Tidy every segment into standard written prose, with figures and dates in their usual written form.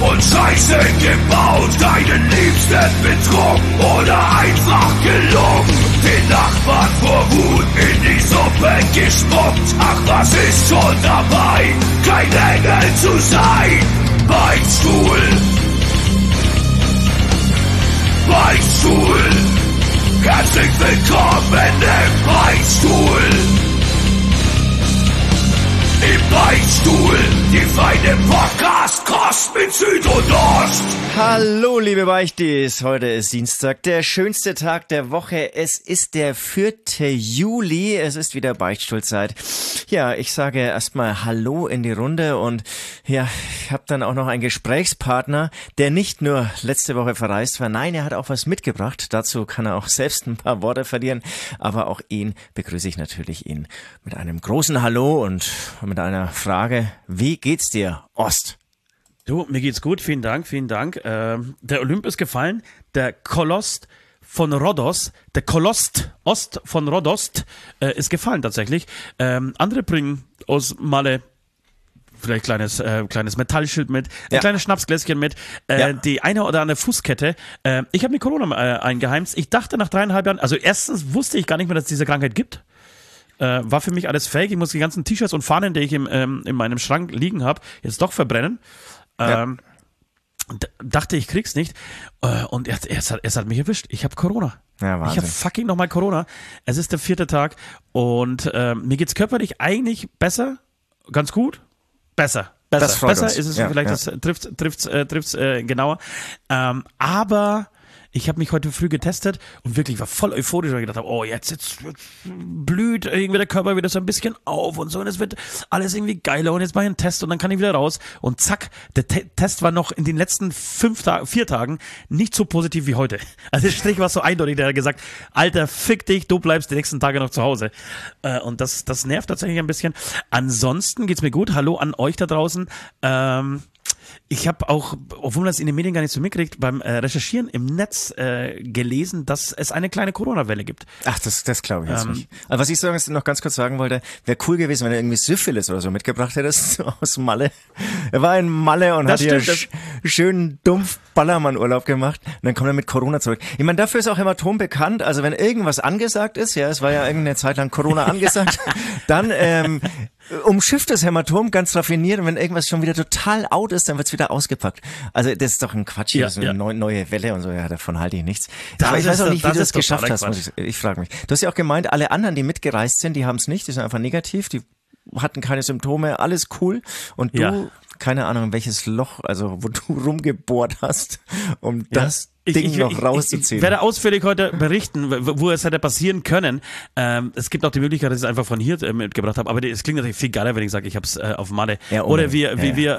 und Scheiße gebaut, deinen Liebsten betrogen oder einfach gelogen, den Nachbarn vor Wut in die Suppe gespuckt. Ach, was ist schon dabei, kein Engel zu sein? Beichtstuhl, Beichtstuhl, herzlich willkommen im Beichtstuhl. Im Beichtstuhl, die feine Podcast-Kost mit Süd und Ost. Hallo liebe Beichtis, heute ist Dienstag, der schönste Tag der Woche. Es ist der 4. Juli, es ist wieder Beichtstuhlzeit. Ja, ich sage erstmal Hallo in die Runde und ja, ich habe dann auch noch einen Gesprächspartner, der nicht nur letzte Woche verreist war, nein, er hat auch was mitgebracht. Dazu kann er auch selbst ein paar Worte verlieren, aber auch ihn begrüße ich natürlich mit einem großen Hallo und mit einer Frage, wie geht's dir, Ost? Du, mir geht's gut, vielen Dank. Der Olymp ist gefallen, der Kolost von Rhodos, der Kolost Ost von Rhodos ist gefallen tatsächlich. Andere bringen aus Malle vielleicht kleines Metallschild mit, ein kleines Schnapsgläschen mit, die eine oder andere Fußkette. Ich habe mir Corona eingeheimst. Ich dachte nach 3,5 Jahren, also erstens wusste ich gar nicht mehr, dass es diese Krankheit gibt. War für mich alles fake. Ich muss die ganzen T-Shirts und Fahnen, die ich in meinem Schrank liegen habe, jetzt doch verbrennen. Dachte, ich krieg's nicht. Und es hat mich erwischt. Ich habe Corona. Ja, Wahnsinn. Ich habe fucking nochmal Corona. Es ist der 4. Tag und mir geht's körperlich eigentlich besser. Ganz gut. Besser ist es vielleicht, das trifft's genauer. Aber ich habe mich heute früh getestet und wirklich war voll euphorisch, weil ich gedacht habe, oh, jetzt blüht irgendwie der Körper wieder so ein bisschen auf und so und es wird alles irgendwie geiler und jetzt mache ich einen Test und dann kann ich wieder raus und zack, der Test war noch in den letzten 4 Tagen nicht so positiv wie heute. Also der Strich war so eindeutig, der hat gesagt, Alter, fick dich, du bleibst die nächsten Tage noch zu Hause. Und das nervt tatsächlich ein bisschen. Ansonsten geht's mir gut. Hallo an euch da draußen. Ich habe auch, obwohl man das in den Medien gar nicht so mitkriegt, beim Recherchieren im Netz gelesen, dass es eine kleine Corona-Welle gibt. Ach, das glaube ich jetzt nicht. Also was ich noch ganz kurz sagen wollte, wäre cool gewesen, wenn er irgendwie Syphilis oder so mitgebracht hättest aus Malle. Er war in Malle und hat hier schön dumpf Ballermann-Urlaub gemacht und dann kommt er mit Corona zurück. Ich meine, dafür ist auch Hämatom bekannt, also wenn irgendwas angesagt ist, ja, es war ja irgendeine Zeit lang Corona angesagt, dann umschifft das Hämatom ganz raffiniert und wenn irgendwas schon wieder total out ist, dann wird's wieder ausgepackt. Also das ist doch ein Quatsch hier, so eine neue Welle und so, ja, davon halte ich nichts. Aber ich weiß auch nicht, wie du das geschafft hast, ich frage mich. Du hast ja auch gemeint, alle anderen, die mitgereist sind, die haben es nicht, die sind einfach negativ, die hatten keine Symptome, alles cool und du, keine Ahnung, welches Loch, also wo du rumgebohrt hast, um das Ding noch rauszuziehen. Ich werde ausführlich heute berichten, wo es hätte passieren können. Es gibt auch die Möglichkeit, dass ich es einfach von hier mitgebracht habe, aber es klingt natürlich viel geiler, wenn ich sage, ich habe es auf Malle. Ja, oder wie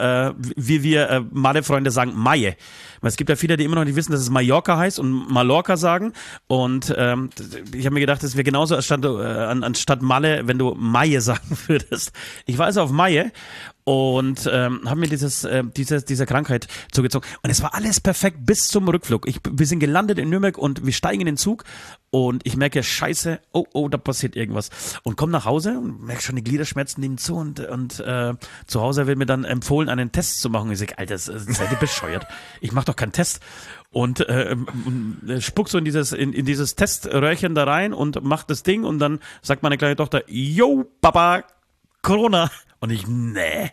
wir Malle-Freunde sagen, Maie. Weil es gibt ja viele, die immer noch nicht wissen, dass es Mallorca heißt und Mallorca sagen. Und ich habe mir gedacht, das wäre genauso anstatt Malle, wenn du Maie sagen würdest. Ich war also auf Maie und habe mir diese Krankheit zugezogen. Und es war alles perfekt bis zum Rückflug. Wir sind gelandet in Nürnberg und wir steigen in den Zug und ich merke, scheiße, oh, da passiert irgendwas. Und komme nach Hause und merke schon, die Gliederschmerzen nehmen zu und zu Hause wird mir dann empfohlen, einen Test zu machen. Ich sage, Alter, seid ihr bescheuert? Ich mache doch keinen Test. Und spuck so in dieses Teströhrchen da rein und macht das Ding und dann sagt meine kleine Tochter, yo, Papa, Corona. Und ich, nee.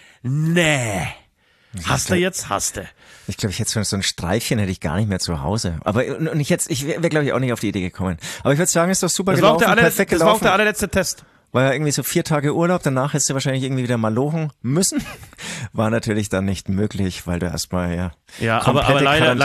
Hast du jetzt? Hast du. Ich glaube, ich hätte so ein Streifchen hätte ich gar nicht mehr zu Hause. Aber und ich wäre glaube ich auch nicht auf die Idee gekommen. Aber ich würde sagen, ist doch super gelaufen, perfekt gelaufen. Das war auch der allerletzte Test. War ja irgendwie so 4 Tage Urlaub, danach hättest du wahrscheinlich irgendwie wieder mal lochen müssen. War natürlich dann nicht möglich, weil du erstmal aber leider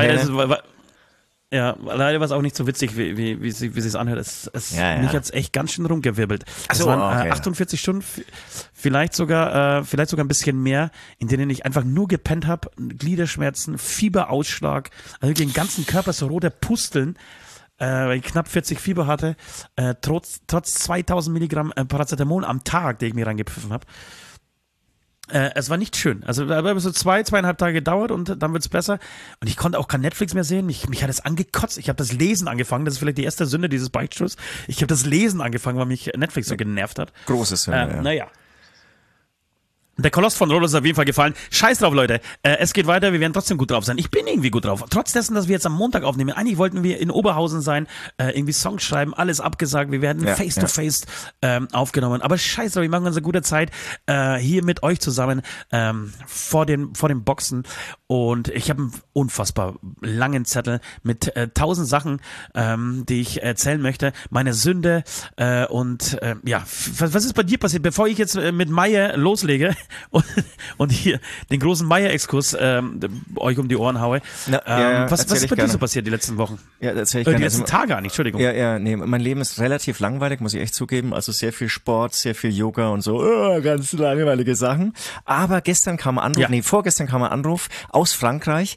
war es auch nicht so witzig, wie es anhört. Mich hat's echt ganz schön rumgewirbelt. Es waren 48 Stunden, vielleicht sogar ein bisschen mehr, in denen ich einfach nur gepennt habe, Gliederschmerzen, Fieberausschlag, also den ganzen Körper so rote Pusteln, weil ich knapp 40 Fieber hatte, trotz 2000 Milligramm Paracetamol am Tag, den ich mir reingepfiffen habe. Es war nicht schön. Also da hat so 2,5 Tage gedauert und dann wird's besser. Und ich konnte auch kein Netflix mehr sehen. Mich hat es angekotzt. Ich habe das Lesen angefangen. Das ist vielleicht die erste Sünde dieses Beichtstuhls. Ich habe das Lesen angefangen, weil mich Netflix so genervt hat. Große Sünde, Naja. Der Koloss von Rhodos ist auf jeden Fall gefallen. Scheiß drauf, Leute. Es geht weiter. Wir werden trotzdem gut drauf sein. Ich bin irgendwie gut drauf. Trotz dessen, dass wir jetzt am Montag aufnehmen. Eigentlich wollten wir in Oberhausen sein, irgendwie Songs schreiben, alles abgesagt. Wir werden face-to-face aufgenommen. Aber scheiß drauf, wir machen uns eine gute Zeit hier mit euch zusammen vor den Boxen. Und ich habe einen unfassbar langen Zettel mit 1000 Sachen, die ich erzählen möchte. Meine Sünde was ist bei dir passiert? Bevor ich jetzt mit Meier loslege und hier den großen Meier-Exkurs euch um die Ohren haue. Was ist bei dir so passiert die letzten Wochen? Ja, erzähl ich gerne. Die letzten Tage eigentlich, Entschuldigung. Nee, mein Leben ist relativ langweilig, muss ich echt zugeben. Also sehr viel Sport, sehr viel Yoga und so, ganz langweilige Sachen. Aber vorgestern kam ein Anruf aus Frankreich.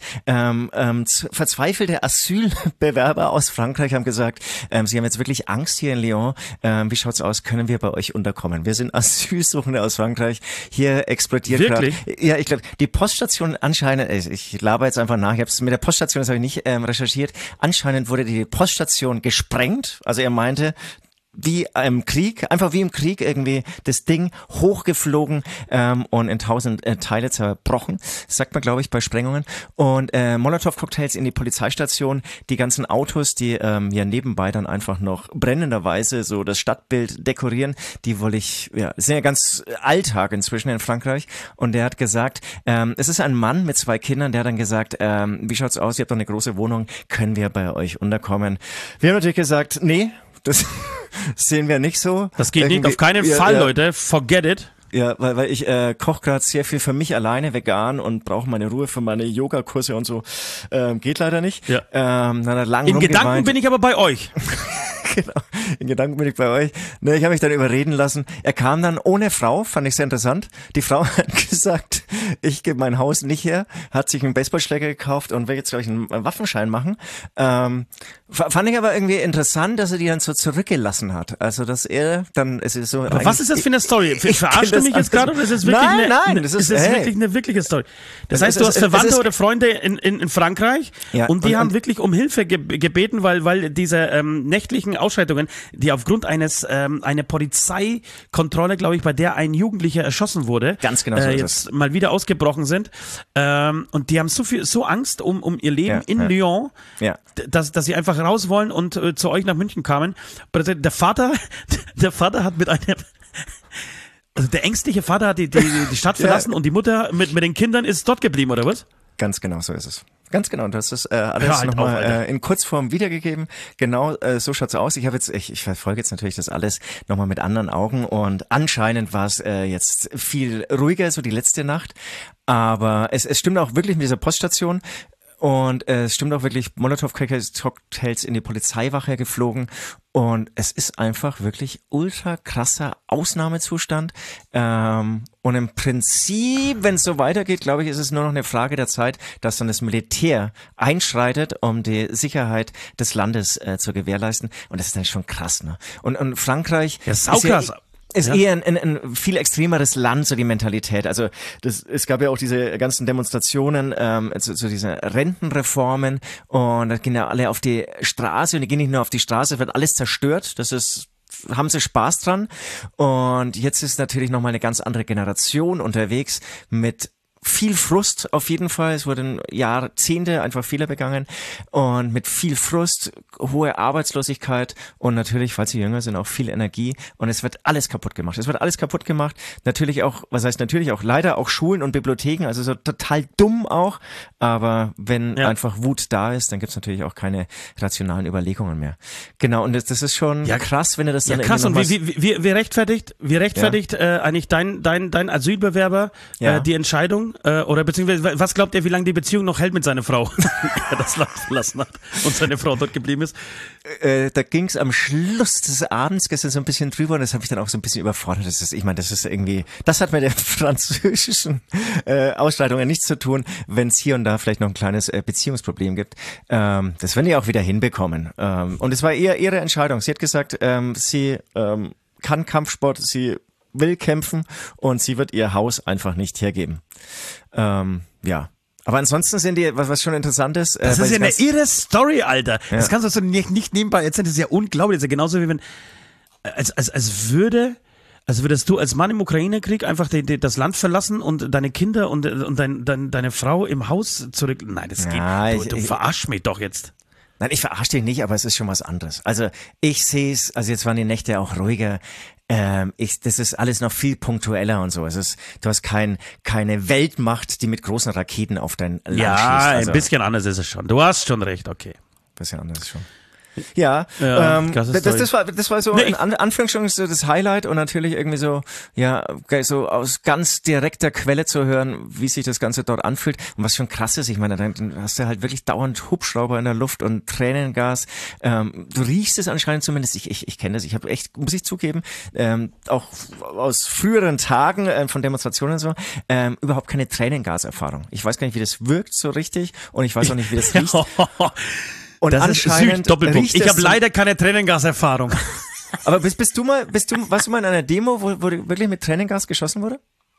Verzweifelte Asylbewerber aus Frankreich haben gesagt, sie haben jetzt wirklich Angst hier in Lyon. Wie schaut's aus? Können wir bei euch unterkommen? Wir sind Asylsuchende aus Frankreich. Hier explodiert gerade. Ja, ich glaube, die Poststation anscheinend, ich laber jetzt einfach nach, mit der Poststation, das habe ich nicht recherchiert, anscheinend wurde die Poststation gesprengt. Also er meinte, wie im Krieg irgendwie das Ding hochgeflogen und in 1000 Teile zerbrochen, das sagt man, glaube ich, bei Sprengungen. Und Molotow-Cocktails in die Polizeistation, die ganzen Autos, die nebenbei dann einfach noch brennenderweise so das Stadtbild dekorieren, die das ist ja ganz Alltag inzwischen in Frankreich. Und der hat gesagt, es ist ein Mann mit 2 Kindern, der hat dann gesagt, wie schaut's aus, ihr habt doch eine große Wohnung, können wir bei euch unterkommen? Wir haben natürlich gesagt, nee, das sehen wir nicht so. Das geht nicht, auf keinen Fall, Leute. Forget it. Ja, weil ich koche gerade sehr viel für mich alleine vegan und brauche meine Ruhe für meine Yogakurse und so. Geht leider nicht. Ja. In Gedanken bin ich aber bei euch. Genau, in Gedanken bin ich bei euch. Ne, ich habe mich dann überreden lassen. Er kam dann ohne Frau, fand ich sehr interessant. Die Frau hat gesagt, ich gebe mein Haus nicht her, hat sich einen Baseballschläger gekauft und will jetzt, glaube ich, einen Waffenschein machen. Fand ich aber irgendwie interessant, dass er die dann so zurückgelassen hat. Also, dass er dann, es ist so. Aber was ist das für eine Story? Verarscht du mich jetzt gerade oder ist es wirklich wirklich eine wirkliche Story? Das heißt, du hast Verwandte oder Freunde in Frankreich und die haben wirklich um Hilfe gebeten, weil diese nächtlichen Ausschreitungen, die aufgrund einer Polizeikontrolle, glaube ich, bei der ein Jugendlicher erschossen wurde, ganz genau so jetzt mal wieder ausgebrochen sind. Und die haben so Angst um ihr Leben in Lyon, dass sie einfach raus wollen und zu euch nach München kamen. Der Vater hat mit einem also der ängstliche Vater hat die Stadt verlassen und die Mutter mit den Kindern ist dort geblieben, oder was? Ganz genau so ist es. Ganz genau, das ist alles nochmal in Kurzform wiedergegeben. Genau, so schaut's aus. Ich verfolge jetzt natürlich das alles nochmal mit anderen Augen und anscheinend war es jetzt viel ruhiger, so die letzte Nacht. Aber es stimmt auch wirklich mit dieser Poststation. Und es stimmt auch wirklich, Molotow-Cocktails in die Polizeiwache geflogen. Und es ist einfach wirklich ultra krasser Ausnahmezustand. Und im Prinzip, wenn es so weitergeht, glaube ich, ist es nur noch eine Frage der Zeit, dass dann das Militär einschreitet, um die Sicherheit des Landes zu gewährleisten. Und das ist dann schon krass, ne? Und Frankreich ist saukrass. Ist eher ein viel extremeres Land, so die Mentalität. Also es gab ja auch diese ganzen Demonstrationen zu diesen Rentenreformen und da gehen ja alle auf die Straße und die gehen nicht nur auf die Straße, wird alles zerstört. Haben sie Spaß dran. Und jetzt ist natürlich nochmal eine ganz andere Generation unterwegs mit viel Frust auf jeden Fall. Es wurden Jahrzehnte einfach Fehler begangen und mit viel Frust, hohe Arbeitslosigkeit und natürlich, falls sie jünger sind, auch viel Energie und es wird alles kaputt gemacht. Natürlich auch, leider auch Schulen und Bibliotheken, also so total dumm auch, aber wenn einfach Wut da ist, dann gibt's natürlich auch keine rationalen Überlegungen mehr. Genau, und das ist schon krass, wenn er das dann krass, und wie rechtfertigt eigentlich dein Asylbewerber die Entscheidung? Oder beziehungsweise, was glaubt ihr, wie lange die Beziehung noch hält mit seiner Frau, er das Land verlassen hat und seine Frau dort geblieben ist? Da ging es am Schluss des Abends gestern so ein bisschen drüber und das habe ich dann auch so ein bisschen überfordert. Das hat mit der französischen Ausschreitungen nichts zu tun, wenn es hier und da vielleicht noch ein kleines Beziehungsproblem gibt. Das werden die auch wieder hinbekommen. Und es war eher ihre Entscheidung. Sie hat gesagt, sie kann Kampfsport, sie will kämpfen und sie wird ihr Haus einfach nicht hergeben. Aber ansonsten sind die, was schon interessant ist. Das ist ja eine irre Story, Alter. Ja. Das kannst du nicht nebenbei erzählen. Das ist ja unglaublich. Das ist ja genauso wie wenn, als würde Also würdest du als Mann im Ukraine-Krieg einfach das Land verlassen und deine Kinder und deine Frau im Haus zurück? Nein, das geht. Du verarsch mich doch jetzt. Nein, ich verarsche dich nicht, aber es ist schon was anderes. Also ich sehe es, also jetzt waren die Nächte auch ruhiger. Das ist alles noch viel punktueller und so. Du hast keine Weltmacht, die mit großen Raketen auf dein Land schießt. Ja, ein bisschen anders ist es schon. Du hast schon recht, okay. Bisschen anders schon. Ja, das war so in Anführungsstrichen so das Highlight und natürlich irgendwie so aus ganz direkter Quelle zu hören, wie sich das Ganze dort anfühlt und was schon krass ist. Ich meine, dann hast du halt wirklich dauernd Hubschrauber in der Luft und Tränengas. Du riechst es anscheinend zumindest. Ich kenne das. Ich habe echt, muss ich zugeben, auch aus früheren Tagen von Demonstrationen und so, überhaupt keine Tränengaserfahrung. Ich weiß gar nicht, wie das wirkt so richtig und ich weiß auch nicht, wie das riecht. Und das anscheinend ist Doppelpunkt. Ich habe leider keine Tränengaserfahrung. Aber warst du mal in einer Demo, wo wirklich mit Tränengas geschossen wurde?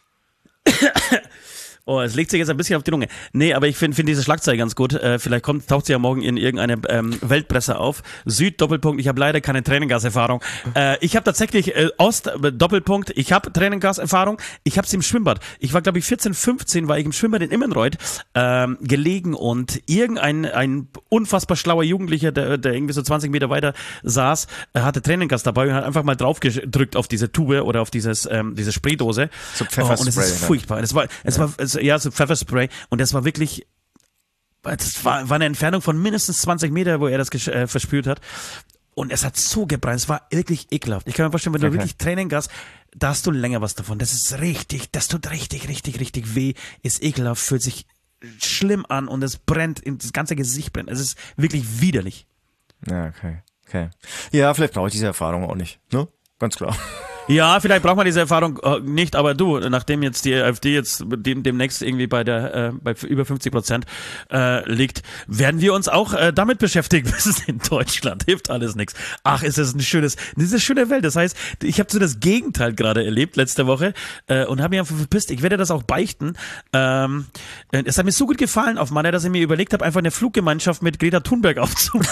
Oh, es legt sich jetzt ein bisschen auf die Lunge. Nee, aber ich finde diese Schlagzeile ganz gut. Vielleicht taucht sie ja morgen in irgendeine Weltpresse auf. Süd, Doppelpunkt, ich habe leider keine Tränengaserfahrung. Ich habe tatsächlich Ost, Doppelpunkt, ich habe Tränengaserfahrung. Ich habe es im Schwimmbad. Ich war, glaube ich, 14, 15, war ich im Schwimmbad in Immenreuth gelegen und ein unfassbar schlauer Jugendlicher, der irgendwie so 20 Meter weiter saß, hatte Tränengas dabei und hat einfach mal drauf gedrückt auf diese Tube oder auf diese Spraydose. So Pfefferspray. Und es ist furchtbar. So Pfefferspray. Und das war wirklich, das war eine Entfernung von mindestens 20 Meter, wo er das verspürt hat. Und es hat so gebrannt. Es war wirklich ekelhaft. Ich kann mir vorstellen, wenn du wirklich Tränengas, da hast du länger was davon. Das ist richtig, das tut richtig, richtig, richtig weh. Ist ekelhaft, fühlt sich schlimm an und es brennt, das ganze Gesicht brennt. Es ist wirklich widerlich. Ja, okay. Ja, vielleicht brauche ich diese Erfahrung auch nicht, ne? Ganz klar. Ja, vielleicht braucht man diese Erfahrung nicht, aber du, nachdem jetzt die AfD jetzt demnächst irgendwie bei über 50% liegt, werden wir uns auch damit beschäftigen müssen in Deutschland. Hilft alles nichts. Ach, ist das eine schöne Welt. Das heißt, ich habe so das Gegenteil gerade erlebt letzte Woche und habe mich einfach verpisst. Ich werde das auch beichten. Es hat mir so gut gefallen auf Malle, dass ich mir überlegt habe, einfach eine Fluggemeinschaft mit Greta Thunberg aufzubauen.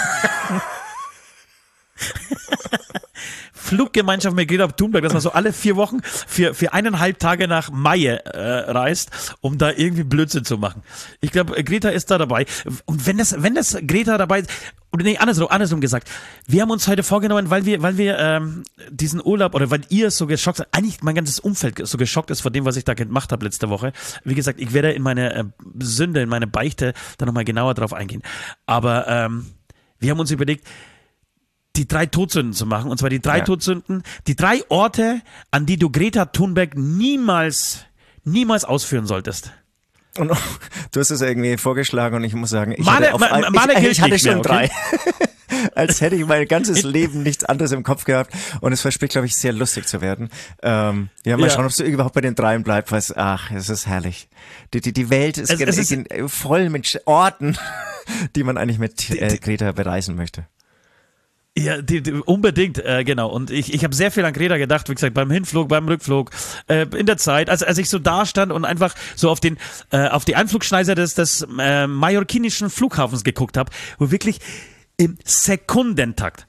Fluggemeinschaft mit Greta Thunberg, dass man so alle 4 Wochen für 1,5 Tage nach Maye reist, um da irgendwie Blödsinn zu machen. Ich glaube, Greta ist da dabei. Und wenn das Greta dabei ist, oder nee, andersrum gesagt, wir haben uns heute vorgenommen, weil wir diesen Urlaub oder weil ihr so geschockt seid, eigentlich mein ganzes Umfeld so geschockt ist von dem, was ich da gemacht habe letzte Woche. Wie gesagt, ich werde in meine Sünde, in meine Beichte da nochmal genauer drauf eingehen. Aber wir haben uns überlegt, die 3 Todsünden zu machen. Und zwar die 3 Todsünden, die 3 Orte, an die du Greta Thunberg niemals ausführen solltest. Und du hast es irgendwie vorgeschlagen und ich muss sagen, ich hatte schon 3. Als hätte ich mein ganzes Leben nichts anderes im Kopf gehabt und es verspricht, glaube ich, sehr lustig zu werden. Mal schauen, ob du überhaupt bei den 3 bleibst, weil es ist herrlich. Die Welt ist voll mit Orten, die man eigentlich mit Greta bereisen möchte. Ja, unbedingt, genau. Und ich habe sehr viel an Greta gedacht, wie gesagt, beim Hinflug, beim Rückflug, in der Zeit, als ich so da stand und einfach so auf die Einflugschneise des mallorquinischen Flughafens geguckt habe, wo wirklich im Sekundentakt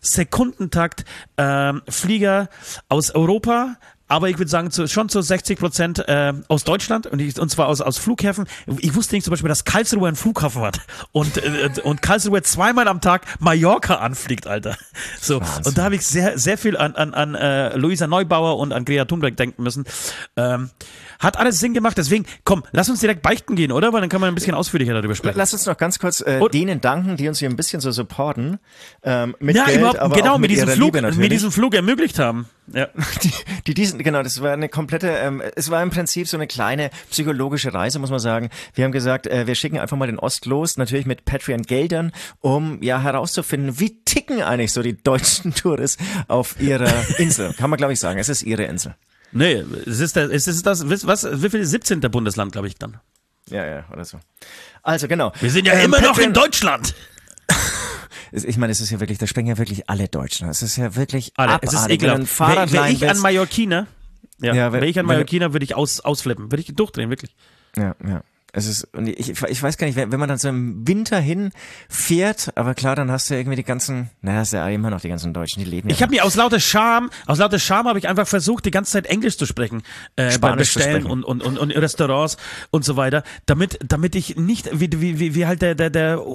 Flieger aus Europa, aber ich würde sagen schon zu 60% aus Deutschland und zwar aus Flughäfen. Ich wusste nicht zum Beispiel, dass Karlsruhe ein Flughafen hat und Karlsruhe 2-mal am Tag Mallorca anfliegt, Alter. So. Wahnsinn. Und da habe ich sehr, sehr viel an Luisa Neubauer und an Greta Thunberg denken müssen. Hat alles Sinn gemacht, deswegen, komm, lass uns direkt beichten gehen, oder? Weil dann kann man ein bisschen ausführlicher darüber sprechen. Lass uns noch ganz kurz denen danken, die uns hier ein bisschen so supporten. Mit Geld, aber genau, auch mit diesem Flug ermöglicht haben. Ja. Genau, das war eine komplette, es war im Prinzip so eine kleine psychologische Reise, muss man sagen. Wir haben gesagt, wir schicken einfach mal den Ost los, natürlich mit Patreon-Geldern, um herauszufinden, wie ticken eigentlich so die deutschen Touristen auf ihrer Insel. Kann man, glaube ich, sagen. Es ist ihre Insel. Nee, es ist das, wie viel 17. Bundesland, glaube ich, dann. Ja, oder so. Also, genau. Wir sind ja immer noch in Deutschland. Ich meine, es ist ja wirklich, da springen ja wirklich alle Deutschen. Es ist ja wirklich alle. Es ist ekelhaft. Wäre ich an Mallorquiner, würde ich ausflippen, würde ich durchdrehen, wirklich. Ja. Es ist, ich weiß gar nicht, wenn man dann so im Winter hinfährt, aber klar, dann hast du irgendwie die ganzen, hast du ja immer noch die ganzen Deutschen, die leben ja. Ich habe mir aus lauter Scham habe ich einfach versucht, die ganze Zeit Englisch zu sprechen, beim Bestellen und Restaurants und so weiter, damit ich nicht, wie halt der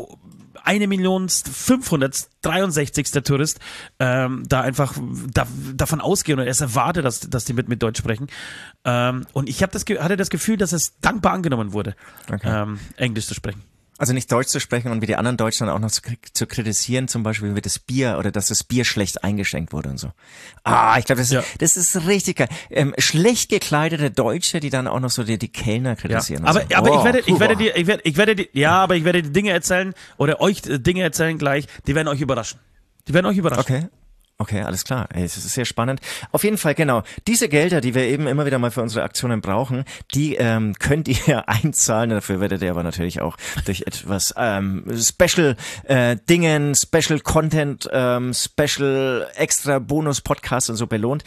1.563. Tourist da einfach davon ausgehen und erst erwarte, dass die mit Deutsch sprechen. Und ich hatte das Gefühl, dass es dankbar angenommen wurde, Englisch zu sprechen. Also nicht Deutsch zu sprechen und wie die anderen Deutschen dann auch noch zu kritisieren, zum Beispiel wie das Bier oder dass das Bier schlecht eingeschenkt wurde und so. Ich glaube, das ist richtig geil. Schlecht gekleidete Deutsche, die dann auch noch so die Kellner kritisieren. Ja. Aber ich werde die Dinge erzählen oder euch Dinge erzählen gleich, die werden euch überraschen. Okay, alles klar. Es ist sehr spannend. Auf jeden Fall, genau. Diese Gelder, die wir eben immer wieder mal für unsere Aktionen brauchen, die könnt ihr einzahlen. Dafür werdet ihr aber natürlich auch durch etwas Special Dingen, Special Content, Special Extra Bonus Podcasts und so belohnt.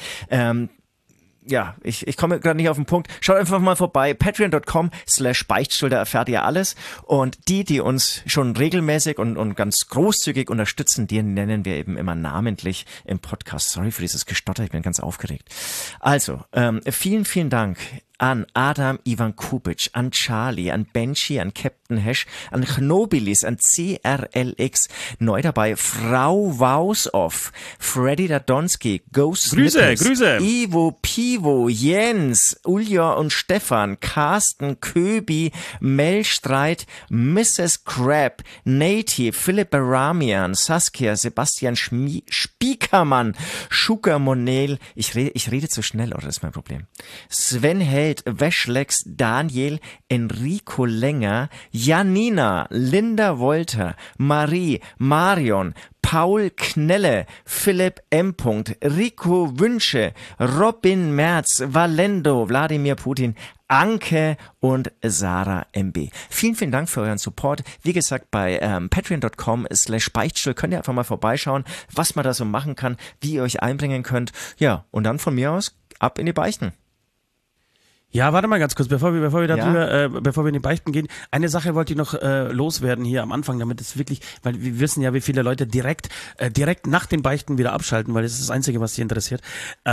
Ich komme gerade nicht auf den Punkt. Schaut einfach mal vorbei. Patreon.com/Beichtstuhl, da erfährt ihr alles. Und die uns schon regelmäßig und ganz großzügig unterstützen, die nennen wir eben immer namentlich im Podcast. Sorry für dieses Gestotter, ich bin ganz aufgeregt. Also, vielen, vielen Dank an Adam Ivan Kubic, an Charlie, an Benji, an Captain Hash, an Knobilis, an CRLX, neu dabei Frau Wausoff, Freddy Dadonski, Ghost Grüße, Ivo, Pivo, Jens, Ulja und Stefan, Carsten, Köbi, Melstreit, Mrs. Crab, Native, Philipp Baramian, Saskia, Sebastian Spiekermann, Schuka Monel, ich rede zu schnell, oder das ist mein Problem. Sven Held, Weschlex, Daniel, Enrico Länger, Janina, Linda Wolter, Marie, Marion, Paul Knelle, Philipp M. Rico Wünsche, Robin Merz, Valendo, Wladimir Putin, Anke und Sarah MB. Vielen, vielen Dank für euren Support. Wie gesagt, bei patreon.com/Beichtstuhl könnt ihr einfach mal vorbeischauen, was man da so machen kann, wie ihr euch einbringen könnt. Ja, und dann von mir aus ab in die Beichten. Ja, warte mal ganz kurz, bevor wir in die Beichten gehen. Eine Sache wollte ich noch loswerden hier am Anfang, damit es wirklich, weil wir wissen ja, wie viele Leute direkt nach den Beichten wieder abschalten, weil das ist das Einzige, was sie interessiert.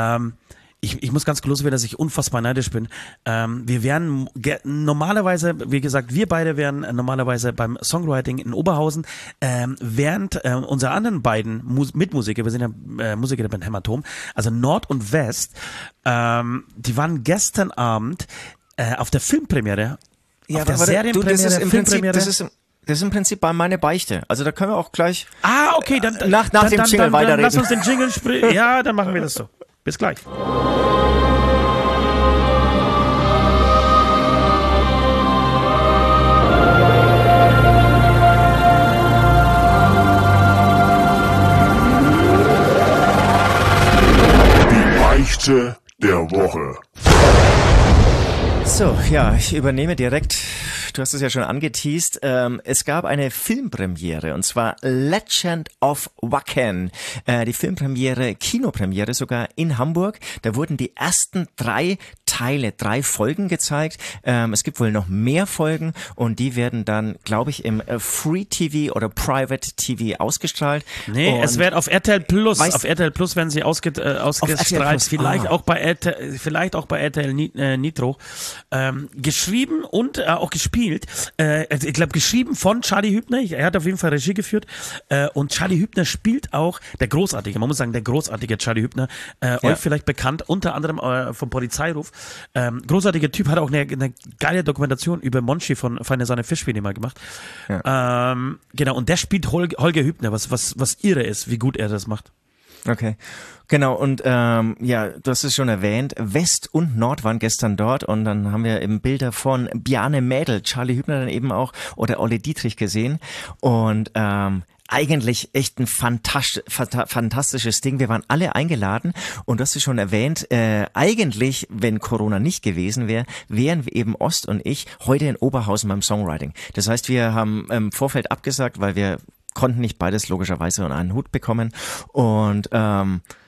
Ich muss ganz loswerden, dass ich unfassbar neidisch bin. Wir wären normalerweise, wie gesagt, wir beide wären normalerweise beim Songwriting in Oberhausen, während unsere anderen beiden Mitmusiker, wir sind ja Musiker der Band Hämatom, also Nord und West, die waren gestern Abend auf der Filmpremiere, auf der Serienpremiere, Das ist im Prinzip meine Beichte. Also da können wir auch gleich okay, dann nach dem Jingle weiterreden. Lass uns den Jingle sprechen. Ja, dann machen wir das so. Bis gleich. Die Beichte der Woche. So, ja, ich übernehme direkt. Du hast es ja schon angeteast. Es gab eine Filmpremiere und zwar Legend of Wacken. Die Filmpremiere, Kinopremiere sogar in Hamburg. Da wurden die ersten 3 Folgen gezeigt. Es gibt wohl noch mehr Folgen und die werden dann, glaube ich, im Free TV oder Private TV ausgestrahlt. Nee, und es wird auf RTL Plus. Auf RTL Plus werden sie ausgestrahlt. Vielleicht auch bei RTL Nitro. Geschrieben und auch gespielt. Ich glaube, geschrieben von Charlie Hübner. Er hat auf jeden Fall Regie geführt. Und Charlie Hübner spielt auch der großartige Charlie Hübner. Euch vielleicht bekannt, unter anderem vom Polizeiruf. Großartiger Typ, hat auch eine geile Dokumentation über Monchi von Feine Sahne Fischfilet mal gemacht. Ja. Genau, und der spielt Holger Hübner, was irre ist, wie gut er das macht. Okay, genau, und du hast es schon erwähnt, West und Nord waren gestern dort und dann haben wir eben Bilder von Bjarne Mädel, Charlie Hübner dann eben auch oder Olli Dietrich gesehen und eigentlich echt ein fantastisches Ding. Wir waren alle eingeladen und du hast es schon erwähnt, eigentlich, wenn Corona nicht gewesen wäre, wären wir eben Ost und ich heute in Oberhausen beim Songwriting. Das heißt, wir haben im Vorfeld abgesagt, weil wir konnten nicht beides logischerweise unter einen Hut bekommen und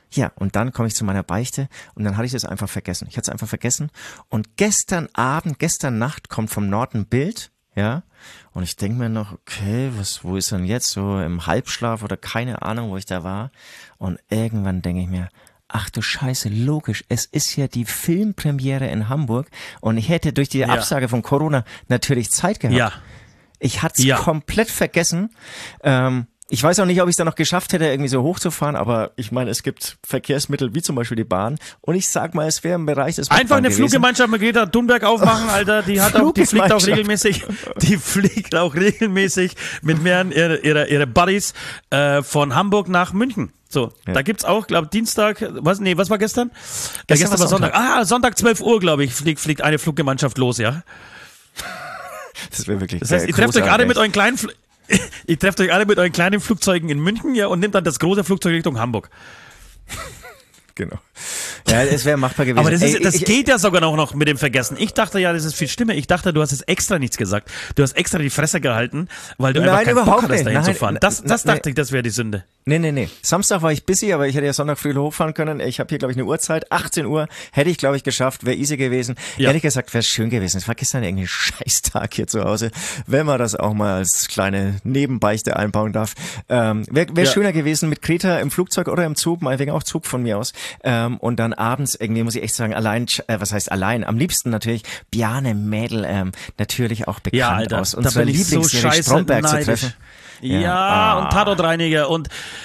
Ja, und dann komme ich zu meiner Beichte und dann hatte ich das einfach vergessen. Ich hatte es einfach vergessen und gestern Nacht kommt vom Nord ein Bild, ja, und ich denke mir noch, okay, wo ist denn jetzt, so im Halbschlaf oder keine Ahnung, wo ich da war, und irgendwann denke ich mir, ach du Scheiße, logisch, es ist ja die Filmpremiere in Hamburg und ich hätte durch die Absage von Corona natürlich Zeit gehabt. Ja. Ich hatte es komplett vergessen. Ich weiß auch nicht, ob ich es dann noch geschafft hätte, irgendwie so hochzufahren, aber ich meine, es gibt Verkehrsmittel wie zum Beispiel die Bahn und ich sag mal, es wäre im Bereich des Einfach eine Fluggemeinschaft mit Greta Thunberg aufmachen, Alter, die fliegt auch regelmäßig mit mehreren ihre Buddies von Hamburg nach München. So, da gibt's auch, glaube Dienstag, was war gestern? Gestern war Sonntag. Sonntag 12 Uhr, glaube ich, fliegt eine Fluggemeinschaft los, ja. Das wäre wirklich. Das heißt, ihr trefft euch alle mit euren kleinen Flugzeugen in München, ja, und nimmt dann das große Flugzeug Richtung Hamburg. Genau. Ja, es wäre machbar gewesen. Aber das geht ja sogar noch mit dem Vergessen. Ich dachte ja, das ist viel schlimmer. Ich dachte, du hast jetzt extra nichts gesagt. Du hast extra die Fresse gehalten, weil du einfach keinen Bock hattest, dahin zu fahren. Das dachte ich, das wäre die Sünde. Nee. Samstag war ich busy, aber ich hätte ja Sonntag früh hochfahren können. Ich habe hier, glaube ich, eine Uhrzeit. 18 Uhr hätte ich, glaube ich, geschafft. Wäre easy gewesen. Ja. Ehrlich gesagt, wäre es schön gewesen. Es war gestern irgendwie ein Scheißtag hier zu Hause. Wenn man das auch mal als kleine Nebenbeichte einbauen darf. Wäre schöner gewesen mit Greta im Flugzeug oder im Zug, meinetwegen auch Zug von mir aus. Und dann abends irgendwie, muss ich echt sagen, am liebsten natürlich Bjarne Mädel, natürlich auch bekannt aus unserer Lieblingsserie so Stromberg zu treffen. Ja, und Tatortreiniger und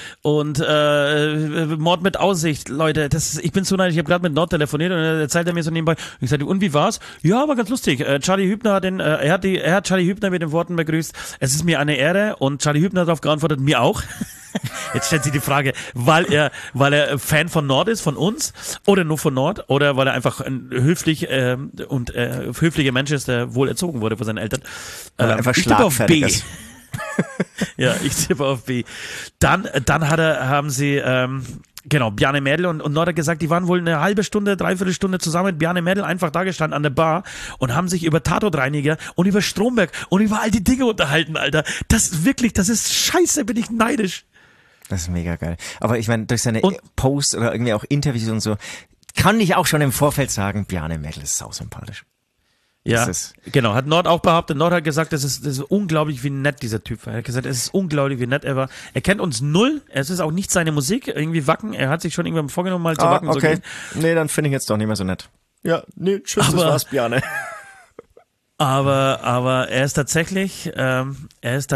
Mord mit Aussicht, Leute, ich bin so neidisch, ich habe gerade mit Nord telefoniert und er erzählt mir so nebenbei, ich sagte, und wie war's? Ja, war ganz lustig. Charlie Hübner hat Charlie Hübner mit den Worten begrüßt, es ist mir eine Ehre, und Charlie Hübner hat darauf geantwortet, mir auch. Jetzt stellt sich die Frage, weil er Fan von Nord ist, von uns, oder nur von Nord, oder weil er einfach ein höflicher Mensch ist, der wohl erzogen wurde von seinen Eltern. Einfach schlagfertig ist. Ja, ich tippe auf B. Dann haben sie Bjarne Mädel und Nord hat gesagt, die waren wohl eine halbe Stunde, dreiviertel Stunde zusammen mit Bjarne Mädel einfach da gestanden an der Bar und haben sich über Tatortreiniger und über Stromberg und über all die Dinge unterhalten, Alter. Das ist scheiße, bin ich neidisch. Das ist mega geil. Aber ich meine, durch seine Posts oder irgendwie auch Interviews und so, kann ich auch schon im Vorfeld sagen, Bjarne Mädel ist sausympathisch. Ja, genau, hat Nord auch behauptet. Nord hat gesagt, das ist unglaublich, wie nett dieser Typ war. Er hat gesagt, es ist unglaublich, wie nett er war. Er kennt uns null, es ist auch nicht seine Musik, irgendwie Wacken. Er hat sich schon irgendwann vorgenommen, mal zu Wacken zu gehen. Nee, dann finde ich jetzt doch nicht mehr so nett. Ja, nee, tschüss, das war's, Bjarne. Aber er ist tatsächlich ein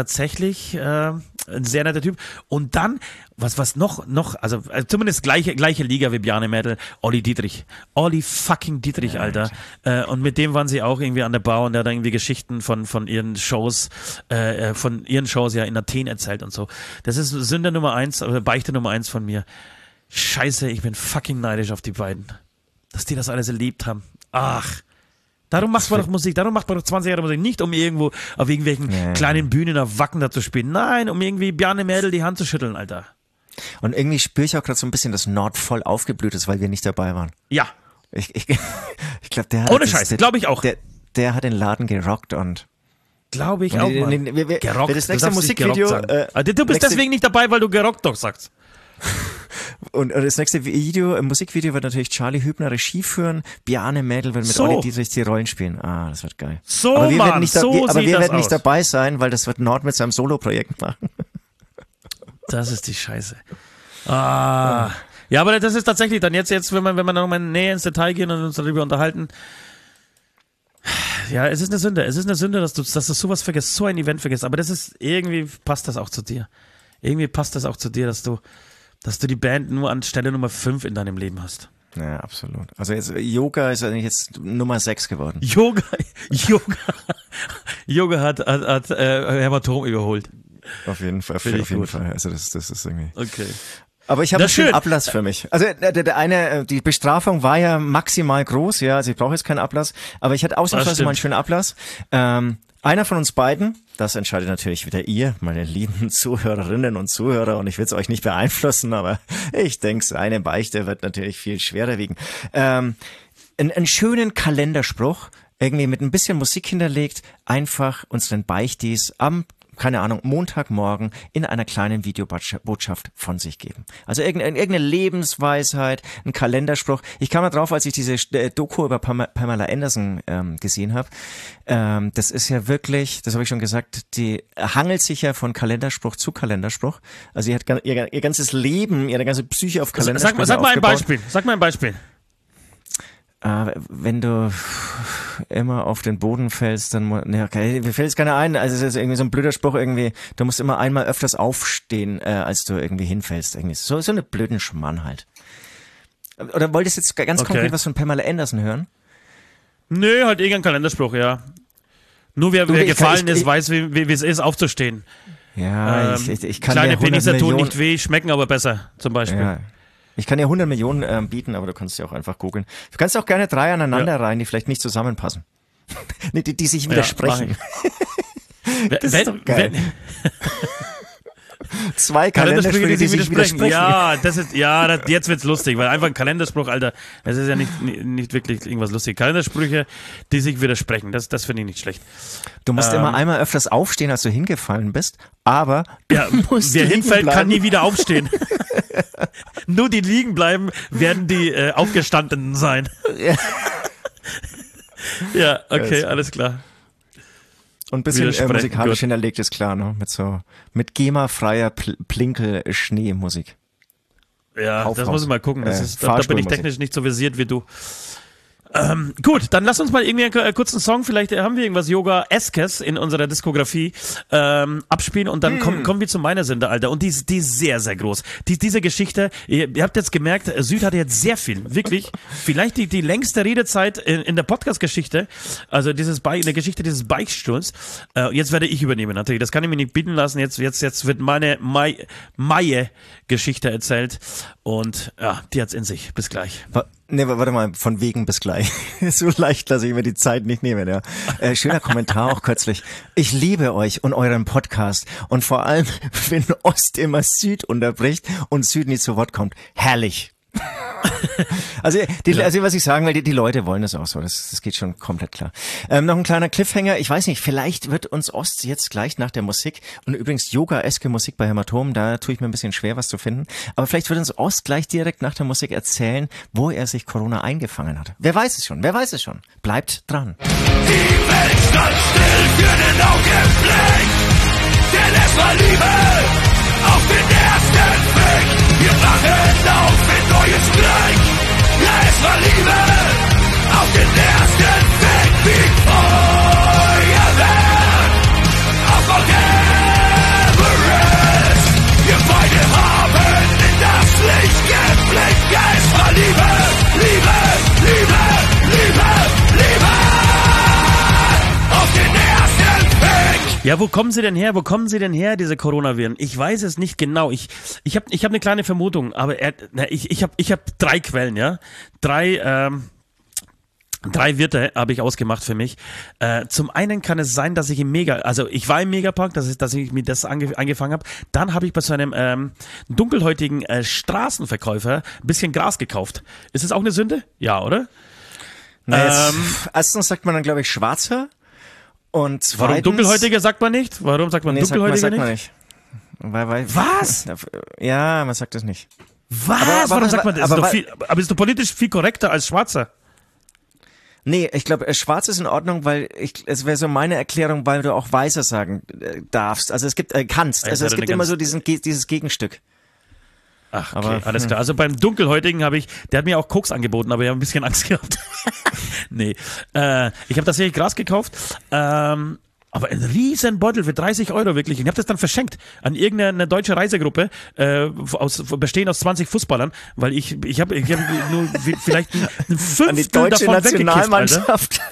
sehr netter Typ. Und dann, was noch, also zumindest gleiche Liga wie Bjarne Mädel, Olli fucking Dietrich, ja, Alter. Und mit dem waren sie auch irgendwie an der Bar und der hat irgendwie Geschichten von ihren Shows ja in Athen erzählt und so. Das ist Sünde Nummer 1, Beichte Nummer 1 von mir. Scheiße, ich bin fucking neidisch auf die beiden. Dass die das alles erlebt haben. Ach. Darum macht man doch Musik, darum macht man doch 20 Jahre Musik, nicht um irgendwo auf irgendwelchen kleinen Bühnen auf Wacken da zu spielen. Nein, um irgendwie Bjarne Mädel die Hand zu schütteln, Alter. Und irgendwie spüre ich auch gerade so ein bisschen, dass Nord voll aufgeblüht ist, weil wir nicht dabei waren. Ja. Ich glaube, der hat... Ohne Scheiß, glaube ich auch. Der hat den Laden gerockt und... Glaube ich auch, Mann. Gerockt. Das nächste Musikvideo... Du bist deswegen nicht dabei, weil du gerockt doch sagst. Und das nächste Musikvideo wird natürlich Charlie Hübner Regie führen, Bjarne Mädel wird mit Olli Dietrich die Rollen spielen. Ah, das wird geil. Aber wir werden nicht dabei sein, weil das wird Nord mit seinem Solo-Projekt machen. Das ist die Scheiße. Ja, aber das ist tatsächlich dann jetzt, wenn wir noch mal näher ins Detail gehen und uns darüber unterhalten. Ja, es ist eine Sünde. Es ist eine Sünde, dass du sowas vergisst, so ein Event vergisst. Aber irgendwie passt das auch zu dir. Irgendwie passt das auch zu dir, dass du die Band nur an Stelle Nummer 5 in deinem Leben hast. Ja, absolut. Also jetzt Yoga ist eigentlich jetzt Nummer 6 geworden. Yoga hat Hämatom überholt. Auf jeden Fall. Also das ist irgendwie. Okay. Aber ich habe einen schönen Ablass für mich. Also die Bestrafung war ja maximal groß, ja, also ich brauche jetzt keinen Ablass, aber ich hatte ausnahmsweise mal einen schönen Ablass. Einer von uns beiden, das entscheidet natürlich wieder ihr, meine lieben Zuhörerinnen und Zuhörer, und ich will es euch nicht beeinflussen, aber ich denke, seine Beichte wird natürlich viel schwerer wiegen. Einen schönen Kalenderspruch, irgendwie mit ein bisschen Musik hinterlegt, einfach unseren Beichtis am keine Ahnung, Montagmorgen in einer kleinen Videobotschaft von sich geben. Also irgendeine Lebensweisheit, ein Kalenderspruch. Ich kam mal drauf, als ich diese Doku über Pamela Anderson gesehen habe. Das ist ja wirklich, das habe ich schon gesagt, die hangelt sich ja von Kalenderspruch zu Kalenderspruch. Also sie hat ihr ganzes Leben, ihre ganze Psyche auf Kalenderspruch Sag mal ein Beispiel. Wenn du immer auf den Boden fällst, dann mir fällt jetzt keiner ein. Also es ist irgendwie so ein blöder Spruch irgendwie. Du musst immer einmal öfters aufstehen, als du irgendwie hinfällst. Irgendwie so eine blöden Schmarrn halt. Oder wolltest du jetzt ganz konkret was von Pamela Anderson hören? Nö, halt irgendein Kalenderspruch, ja. Nur wer gefallen ist, weiß, wie es ist, aufzustehen. Ja, ich kann kleine Penisse tun nicht weh, schmecken aber besser, zum Beispiel. Ja. Ich kann dir 100 Millionen bieten, aber du kannst ja auch einfach googeln. Du kannst auch gerne 3 aneinander rein, die vielleicht nicht zusammenpassen. die sich widersprechen. Das ist doch geil. 2 Kalendersprüche, die sich widersprechen. Jetzt wird's lustig, weil einfach ein Kalenderspruch, Alter, das ist ja nicht wirklich irgendwas lustig. Kalendersprüche, die sich widersprechen, das finde ich nicht schlecht. Du musst immer einmal öfters aufstehen, als du hingefallen bist, aber wer hinfällt, kann nie wieder aufstehen. Nur die liegen bleiben, werden die Aufgestandenen sein. Ja, okay, alles klar. Und ein bisschen musikalisch hinterlegt ist klar, ne? Mit GEMA-freier Plinkel-Schnee-Musik. Ja, das muss ich mal gucken. Da bin ich technisch nicht so versiert wie du. Gut, dann lass uns mal irgendwie einen kurzen Song, vielleicht haben wir irgendwas Yoga-eskes in unserer Diskografie abspielen und dann kommen wir zu meiner Sünde, Alter. Und die ist sehr, sehr groß. Diese Geschichte, ihr habt jetzt gemerkt, Süd hatte jetzt sehr viel, wirklich, vielleicht die längste Redezeit in der Podcast-Geschichte, also in der Geschichte dieses Beichtstuhls. Jetzt werde ich übernehmen, natürlich, das kann ich mir nicht bieten lassen. Jetzt wird meine Geschichte erzählt und ja, die hat's in sich. Bis gleich. Nee, warte mal, von wegen bis gleich. So leicht lasse ich mir die Zeit nicht nehmen, ja. Schöner Kommentar auch kürzlich. Ich liebe euch und euren Podcast und vor allem, wenn Ost immer Süd unterbricht und Süd nicht zu Wort kommt. Herrlich. Also was ich sagen will, die Leute wollen das auch so, das geht schon komplett klar. Noch ein kleiner Cliffhanger, ich weiß nicht, vielleicht wird uns Ost jetzt gleich nach der Musik, und übrigens Yoga-eske Musik bei Hämatom, da tue ich mir ein bisschen schwer, was zu finden, aber vielleicht wird uns Ost gleich direkt nach der Musik erzählen, wo er sich Corona eingefangen hat. Wer weiß es schon. Bleibt dran. Die Welt stand still für den Augenblick, denn es war Liebe auf den ersten Blick. Wir wachen auf mit neues Glück. Ja, es war Liebe auf den ersten Blick wie Feuerwerk auf Mount Everest. Wir beide haben in das Licht geblickt. Ja, es war Liebe, Liebe, Liebe, Liebe, Liebe auf den ersten Blick. Ja, wo kommen sie denn her, diese Coronaviren? Ich weiß es nicht genau. Ich hab eine kleine Vermutung, aber ich hab 3 Quellen, ja. 3 Wirte habe ich ausgemacht für mich. Zum einen kann es sein, dass ich ich war im Megapark, dass ich mir das angefangen habe. Dann habe ich bei so einem dunkelhäutigen Straßenverkäufer ein bisschen Gras gekauft. Ist das auch eine Sünde? Ja, oder? Erstens sagt man dann, glaube ich, Schwarzer. Und zweitens, warum Dunkelhäutiger sagt man nicht? Warum sagt man Dunkelhäutiger nicht? Was? Ja, man sagt das nicht. Was? Warum sagt man das? Aber ist doch politisch viel korrekter als Schwarzer. Nee, ich glaube, Schwarz ist in Ordnung, weil es wäre so meine Erklärung, weil du auch Weißer sagen darfst. Also es gibt, kannst. Also es gibt immer so dieses Gegenstück. Ach, okay, aber, alles klar. Also beim Dunkelhäutigen der hat mir auch Koks angeboten, aber ich habe ein bisschen Angst gehabt. Nee. Ich habe tatsächlich Gras gekauft, aber ein riesen Beutel für 30 € wirklich. Und ich habe das dann verschenkt an irgendeine deutsche Reisegruppe, bestehend aus 20 Fußballern, weil ich hab nur vielleicht ein Fünftel an die deutsche davon Nationalmannschaft.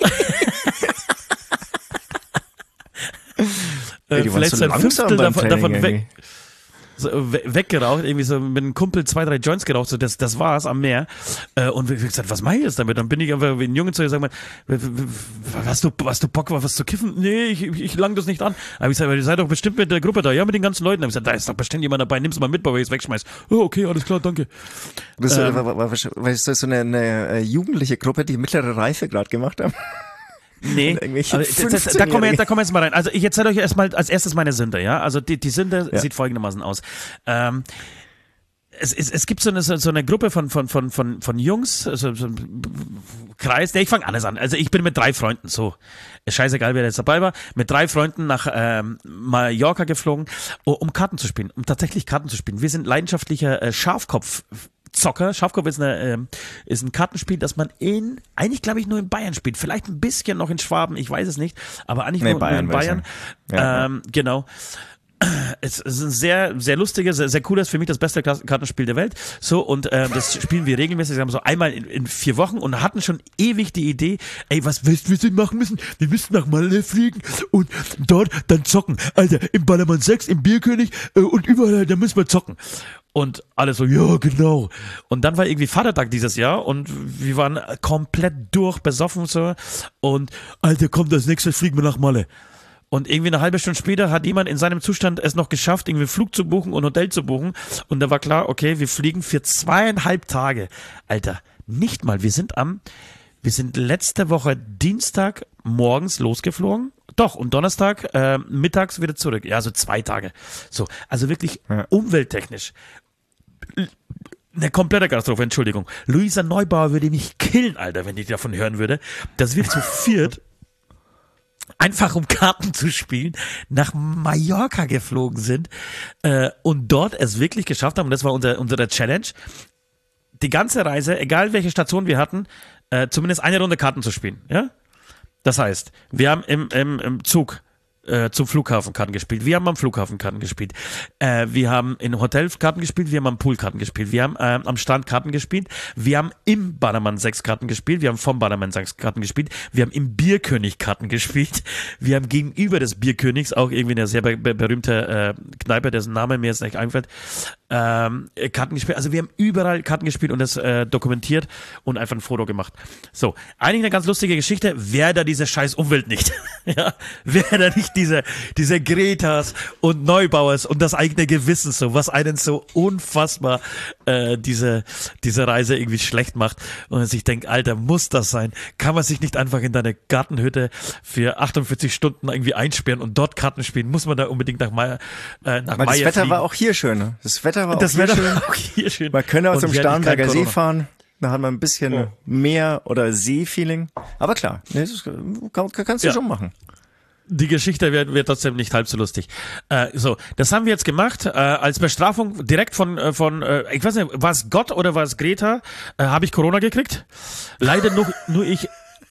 Vielleicht so ein Fünftel davon weg. So weggeraucht, irgendwie so mit einem Kumpel 2, 3 Joints geraucht, so das war's am Meer. Und wir gesagt, was mache ich jetzt damit? Dann bin ich einfach wie ein Junge zu ihr, sag mal, hast du Bock, was zu kiffen? Nee, ich lang das nicht an. Aber ich sag, ihr seid doch bestimmt mit der Gruppe da, ja, mit den ganzen Leuten. Hab ich gesagt, da ist doch bestimmt jemand dabei, nimm's mal mit, bevor ich es wegschmeiß. Oh, okay, alles klar, danke. Das ist so eine jugendliche Gruppe, die mittlere Reife gerade gemacht haben. Nee, da kommen wir jetzt mal rein. Also ich erzähle euch erstmal als erstes meine Sünde, ja. Also die Sünde sieht folgendermaßen aus. Es gibt so eine Gruppe von Jungs, so ein Kreis, ich fange alles an. Also ich bin mit 3 Freunden, so, ist scheißegal, wer jetzt dabei war, mit 3 Freunden nach Mallorca geflogen, um Karten zu spielen, um tatsächlich Karten zu spielen. Wir sind leidenschaftlicher Schafkopfzocker. Schafkopf ist ein Kartenspiel, das man eigentlich glaube ich nur in Bayern spielt, vielleicht ein bisschen noch in Schwaben, ich weiß es nicht, aber eigentlich nur in Bayern. Ja. Genau. Es ist ein sehr, sehr lustiges, sehr cooles, für mich das beste Kartenspiel der Welt. So, und das spielen wir regelmäßig, wir haben so einmal in 4 Wochen und hatten schon ewig die Idee, was wir machen müssen? Wir müssen nach Malle fliegen und dort dann zocken. Alter, im Ballermann 6, im Bierkönig und überall, da müssen wir zocken. Und alle so, ja, genau. Und dann war irgendwie Vatertag dieses Jahr und wir waren komplett besoffen so. Und Alter, komm, das nächste fliegen wir nach Malle. Und irgendwie eine halbe Stunde später hat jemand in seinem Zustand es noch geschafft, irgendwie Flug zu buchen und Hotel zu buchen. Und da war klar, okay, wir fliegen für 2,5 Tage. Alter, nicht mal. Wir sind letzte Woche Dienstag morgens losgeflogen. Doch, und Donnerstag mittags wieder zurück. Ja, so 2 Tage. So, also wirklich umwelttechnisch. Eine komplette Katastrophe, Entschuldigung. Luisa Neubauer würde mich killen, Alter, wenn ich davon hören würde, dass wir zu viert einfach um Karten zu spielen, nach Mallorca geflogen sind und dort es wirklich geschafft haben, und das war unsere Challenge, die ganze Reise, egal welche Station wir hatten, zumindest eine Runde Karten zu spielen. Ja? Das heißt, wir haben im Zug zum Flughafen Karten gespielt. Wir haben am Flughafen Karten gespielt. Wir haben in Hotels Karten gespielt. Wir haben am Pool Karten gespielt. Wir haben am Strand Karten gespielt. Wir haben im Ballermann 6 Karten gespielt. Wir haben vom Ballermann 6 Karten gespielt. Wir haben im Bierkönig Karten gespielt. Wir haben gegenüber des Bierkönigs, auch irgendwie eine sehr berühmte Kneipe, dessen Name mir jetzt nicht einfällt, Karten gespielt. Also wir haben überall Karten gespielt und das dokumentiert und einfach ein Foto gemacht. So, eigentlich eine ganz lustige Geschichte. Wäre da diese scheiß Umwelt nicht. Ja, wäre da nicht diese Gretas und Neubauers und das eigene Gewissen so, was einen so unfassbar diese Reise irgendwie schlecht macht und man sich denkt, Alter, muss das sein? Kann man sich nicht einfach in deine Gartenhütte für 48 Stunden irgendwie einsperren und dort Karten spielen? Muss man da unbedingt nach Meier das Wetter fliegen? war auch hier schön. Das Wetter war auch hier schön. Man könnte auch zum Starnberger See fahren. Da hat man ein bisschen Meer- oder See-Feeling. Aber klar, das kannst du schon machen. Die Geschichte wird trotzdem nicht halb so lustig. So, das haben wir jetzt gemacht. Als Bestrafung direkt von ich weiß nicht, war es Gott oder war es Greta? Habe ich Corona gekriegt? Leider nur ich.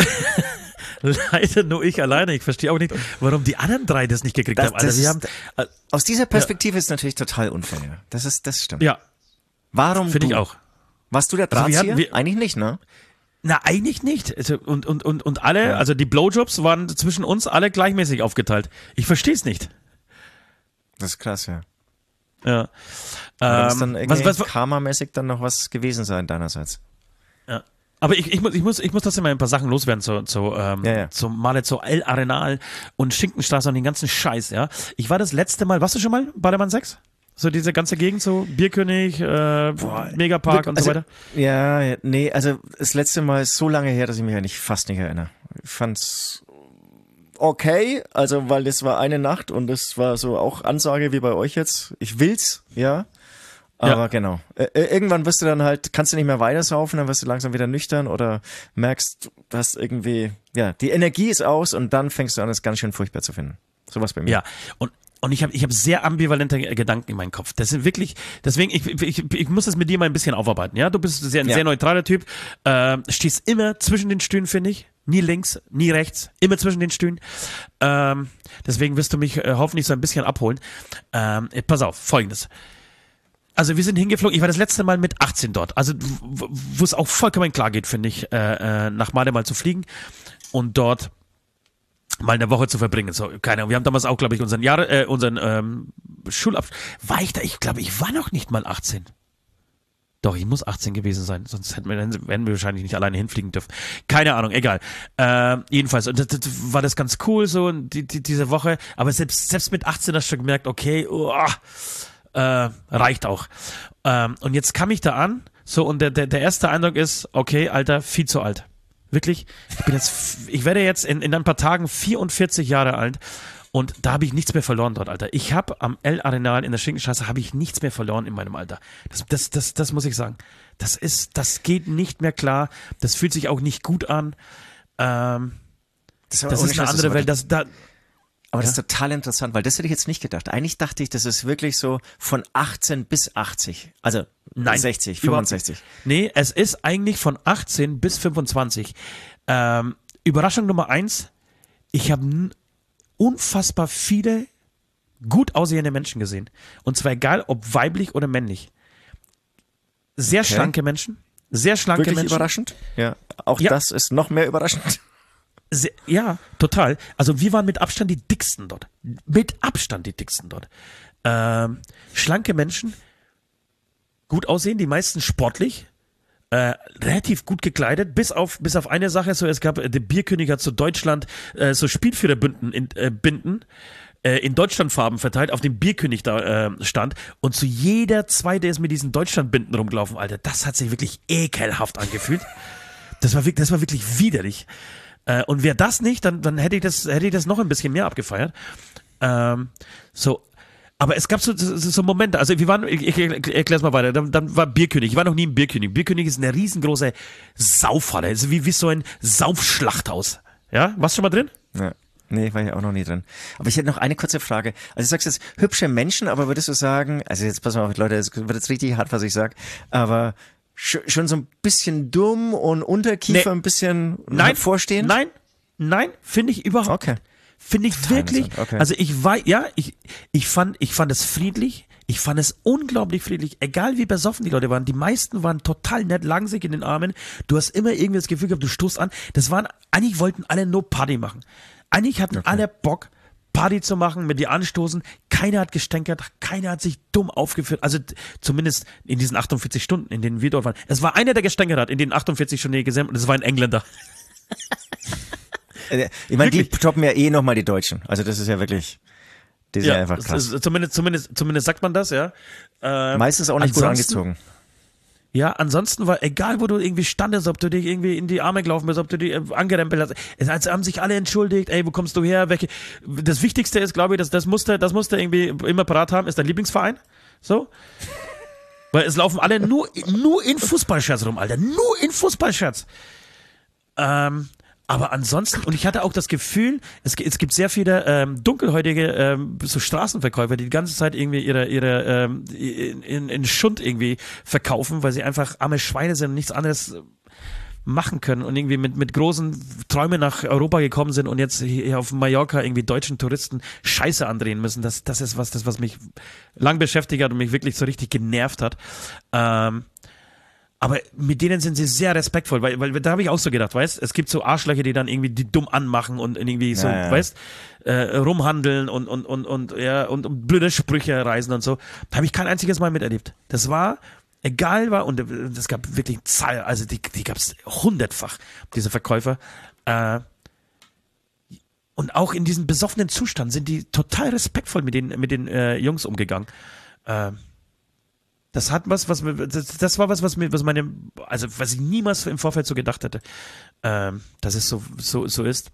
Leider nur ich alleine. Ich verstehe auch nicht, warum die anderen 3 das nicht gekriegt haben. Also aus dieser Perspektive ist es natürlich total unfair. Das stimmt. Ja. Warum finde ich auch. Warst du der Drahtzieher? Eigentlich nicht, ne? Na, eigentlich nicht. Also, und alle, also die Blowjobs waren zwischen uns alle gleichmäßig aufgeteilt. Ich verstehe es nicht. Das ist krass, ja. Ja. Das dann irgendwie karmamäßig dann noch was gewesen sein deinerseits. Ja. Aber ich muss trotzdem mal ein paar Sachen loswerden zu Malle, zu El Arenal und Schinkenstraße und den ganzen Scheiß, ja. Ich war das letzte Mal, warst du schon mal Ballermann 6? So diese ganze Gegend, so Bierkönig, Megapark und so weiter? Ja, nee, also das letzte Mal ist so lange her, dass ich mich eigentlich fast nicht erinnere. Ich fand's okay, also weil das war eine Nacht und das war so auch Ansage wie bei euch jetzt. Ich will's, ja. Aber genau. Irgendwann wirst du dann halt, kannst du nicht mehr weitersaufen, dann wirst du langsam wieder nüchtern oder merkst, du hast irgendwie, die Energie ist aus und dann fängst du an, es ganz schön furchtbar zu finden. Sowas bei mir. Ja, und ich hab sehr ambivalente Gedanken in meinem Kopf. Das sind wirklich, deswegen, ich muss das mit dir mal ein bisschen aufarbeiten, ja? Du bist ein sehr neutraler Typ, stehst immer zwischen den Stühlen, finde ich. Nie links, nie rechts, immer zwischen den Stühlen. Deswegen wirst du mich hoffentlich so ein bisschen abholen. Pass auf, Folgendes. Also wir sind hingeflogen, ich war das letzte Mal mit 18 dort, also wo es auch vollkommen klar geht, finde ich, nach Male mal zu fliegen und dort mal eine Woche zu verbringen. So, keine Ahnung, wir haben damals auch, glaube ich, unseren Schulabschluss. War ich da? Ich glaube, ich war noch nicht mal 18. Doch, ich muss 18 gewesen sein, sonst hätten wir wahrscheinlich nicht alleine hinfliegen dürfen. Keine Ahnung, egal. Jedenfalls, und das war das ganz cool so, diese Woche, aber selbst mit 18 hast du schon gemerkt, okay, reicht auch. Und jetzt kam ich da an, so, und der erste Eindruck ist, okay, Alter, viel zu alt. Wirklich. Ich werde jetzt in ein paar Tagen 44 Jahre alt. Und da habe ich nichts mehr verloren dort, Alter. Ich habe am El Arenal in der Schinkenstraße habe ich nichts mehr verloren in meinem Alter. Das muss ich sagen. Das geht nicht mehr klar. Das fühlt sich auch nicht gut an. Das ist eine andere Welt. Aber das ist total interessant, weil das hätte ich jetzt nicht gedacht. Eigentlich dachte ich, das ist wirklich so von 18 bis 80. Also nein, 60, 65. Nee, es ist eigentlich von 18 bis 25. Überraschung Nummer 1. Ich habe unfassbar viele gut aussehende Menschen gesehen. Und zwar egal, ob weiblich oder männlich. Sehr schlanke Menschen. Sehr schlanke Wirklich Menschen. Überraschend? Ja. Auch das ist noch mehr überraschend. Ja, total. Also wir waren mit Abstand die dicksten dort. Mit Abstand die dicksten dort. Schlanke Menschen, gut aussehen, die meisten sportlich, relativ gut gekleidet, bis auf eine Sache, so es gab, der Bierkönig hat zu Deutschland so Spielführerbinden in Deutschlandfarben verteilt, auf dem Bierkönig da stand und zu jeder zweite ist mit diesen Deutschlandbinden rumgelaufen, Alter. Das hat sich wirklich ekelhaft angefühlt. Das war wirklich widerlich. Und wäre das nicht, dann hätte ich das noch ein bisschen mehr abgefeiert. Aber es gab so Momente, also wir waren, ich erklär's mal weiter, dann war Bierkönig, ich war noch nie im Bierkönig. Bierkönig ist eine riesengroße Saufhalle, also wie so ein Saufschlachthaus. Ja, warst du schon mal drin? Ja. Nee, war ich auch noch nie drin. Aber ich hätte noch eine kurze Frage. Also du sagst jetzt hübsche Menschen, aber würdest du sagen, also jetzt pass mal auf, Leute, es wird jetzt richtig hart, was ich sag, aber schon so ein bisschen dumm und Unterkiefer ein bisschen vorstehen? Nein, finde ich überhaupt nicht. Finde ich wirklich, okay. Also ich fand es friedlich, ich fand es unglaublich friedlich, egal wie besoffen die Leute waren, die meisten waren total nett, lagen sich in den Armen, du hast immer irgendwie das Gefühl gehabt, du stoßt an, eigentlich wollten alle nur Party machen, eigentlich hatten alle Bock, Party zu machen, mit dir anstoßen, keiner hat gestänkert, keiner hat sich dumm aufgeführt, also zumindest in diesen 48 Stunden, in denen wir dort waren. Es war einer, der gestänkert hat, in den 48 Stunden gesamt und es war ein Engländer. Ich meine, die toppen ja nochmal die Deutschen. Also das ist ja wirklich, die sind ja einfach krass. Zumindest sagt man das, ja. Meistens auch nicht gut angezogen. Ja, ansonsten war, egal wo du irgendwie standest, ob du dich irgendwie in die Arme gelaufen bist, ob du dich angerempelt hast, also haben sich alle entschuldigt, ey, wo kommst du her, das Wichtigste ist, glaube ich, das musst du irgendwie immer parat haben, ist dein Lieblingsverein, so. Weil es laufen alle nur in Fußballshirts rum, Alter, nur in Fußballshirts. Aber ansonsten, und ich hatte auch das Gefühl, es gibt sehr viele dunkelhäutige so Straßenverkäufer, die ganze Zeit irgendwie ihre in Schund irgendwie verkaufen, weil sie einfach arme Schweine sind und nichts anderes machen können und irgendwie mit großen Träumen nach Europa gekommen sind und jetzt hier auf Mallorca irgendwie deutschen Touristen Scheiße andrehen müssen. Das ist was mich lang beschäftigt hat und mich wirklich so richtig genervt hat. Aber mit denen sind sie sehr respektvoll, weil da habe ich auch so gedacht, weißt, es gibt so Arschlöcher, die dann irgendwie die dumm anmachen und irgendwie so, weißt, rumhandeln und blöde Sprüche reisen und so. Da habe ich kein einziges Mal miterlebt. Das war, und es gab wirklich Zahl, also die gab es 100-fach, diese Verkäufer. Und auch in diesem besoffenen Zustand sind die total respektvoll mit den Jungs umgegangen. Das hat was ich niemals im Vorfeld so gedacht hätte, dass es so ist.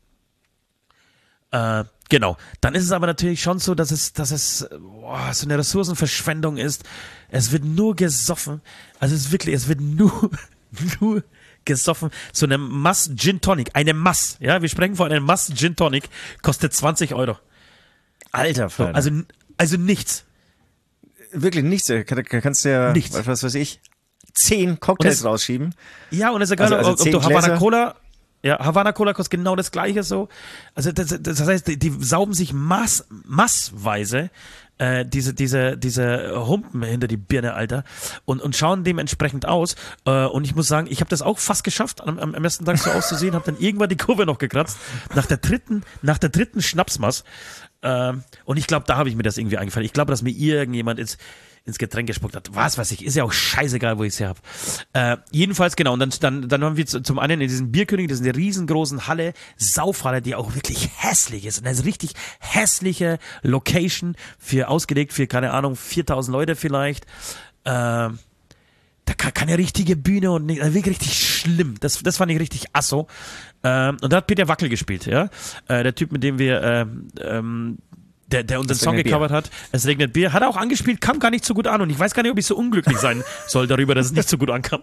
Genau. Dann ist es aber natürlich schon so, dass es so eine Ressourcenverschwendung ist. Es wird nur gesoffen. Also es wird nur gesoffen. So eine Mass Gin Tonic. Eine Mass. Ja, wir sprechen von einer Mass Gin Tonic. Kostet 20 €. Alter Vater. So, also nichts. Wirklich nichts. Kannst du ja, was weiß ich, 10 Cocktails rausschieben. Ja, und es ist egal, ob du Havana Cola, Havana Cola kostet genau das Gleiche so. Also das heißt, die sauben sich massweise diese Humpen hinter die Birne, Alter, und schauen dementsprechend aus. Und ich muss sagen, ich habe das auch fast geschafft, am ersten Tag so auszusehen, habe dann irgendwann die Kurve noch gekratzt, nach der dritten Schnapsmaß. Und ich glaube, da habe ich mir das irgendwie eingefallen. Ich glaube, dass mir irgendjemand ins Getränk gespuckt hat. Was weiß ich, ist ja auch scheißegal, wo ich es her habe. Jedenfalls, genau, und dann haben wir zum einen in diesem Bierkönig, das ist eine riesengroßen Halle, Saufhalle, die auch wirklich hässlich ist. Eine richtig hässliche Location ausgelegt für, keine Ahnung, 4000 Leute vielleicht. Da da keine richtige Bühne und wirklich richtig schlimm. Das fand ich richtig asso. Und da hat Peter Wackel gespielt, ja. Der Typ, mit dem wir, der unseren Song gecovert hat. Es regnet Bier. Hat er auch angespielt, kam gar nicht so gut an. Und ich weiß gar nicht, ob ich so unglücklich sein soll darüber, dass es nicht so gut ankam.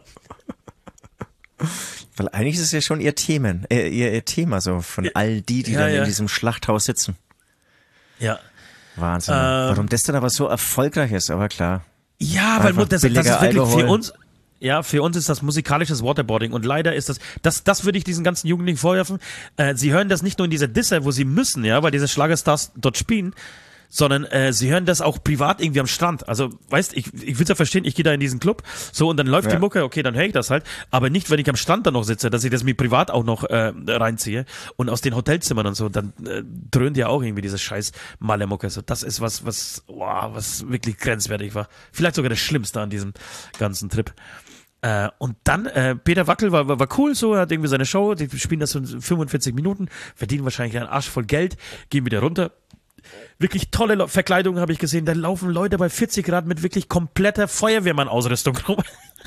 Weil eigentlich ist es ja schon ihr Thema so von all die dann in diesem Schlachthaus sitzen. Ja. Wahnsinn. Warum das dann aber so erfolgreich ist, aber klar. Ja, weil das ist wirklich Alkohol. Für uns. Ja, für uns ist das musikalisches Waterboarding und leider ist das würde ich diesen ganzen Jugendlichen vorwerfen. Sie hören das nicht nur in dieser Disse, wo sie müssen, ja, weil diese Schlagerstars dort spielen, sondern sie hören das auch privat irgendwie am Strand. Also, weißt, ich will es ja verstehen, ich gehe da in diesen Club, so, und dann läuft die Mucke, okay, dann höre ich das halt, aber nicht, wenn ich am Strand da noch sitze, dass ich das mir privat auch noch reinziehe und aus den Hotelzimmern und so, dann dröhnt ja auch irgendwie diese scheiß Malle-Mucke. So, das ist was wirklich grenzwertig war. Vielleicht sogar das Schlimmste an diesem ganzen Trip. Und dann, Peter Wackel war cool, so, er hat irgendwie seine Show, die spielen das so in 45 Minuten, verdienen wahrscheinlich einen Arsch voll Geld, gehen wieder runter. Wirklich tolle Verkleidungen habe ich gesehen. Da laufen Leute bei 40 Grad mit wirklich kompletter Feuerwehrmann-Ausrüstung rum.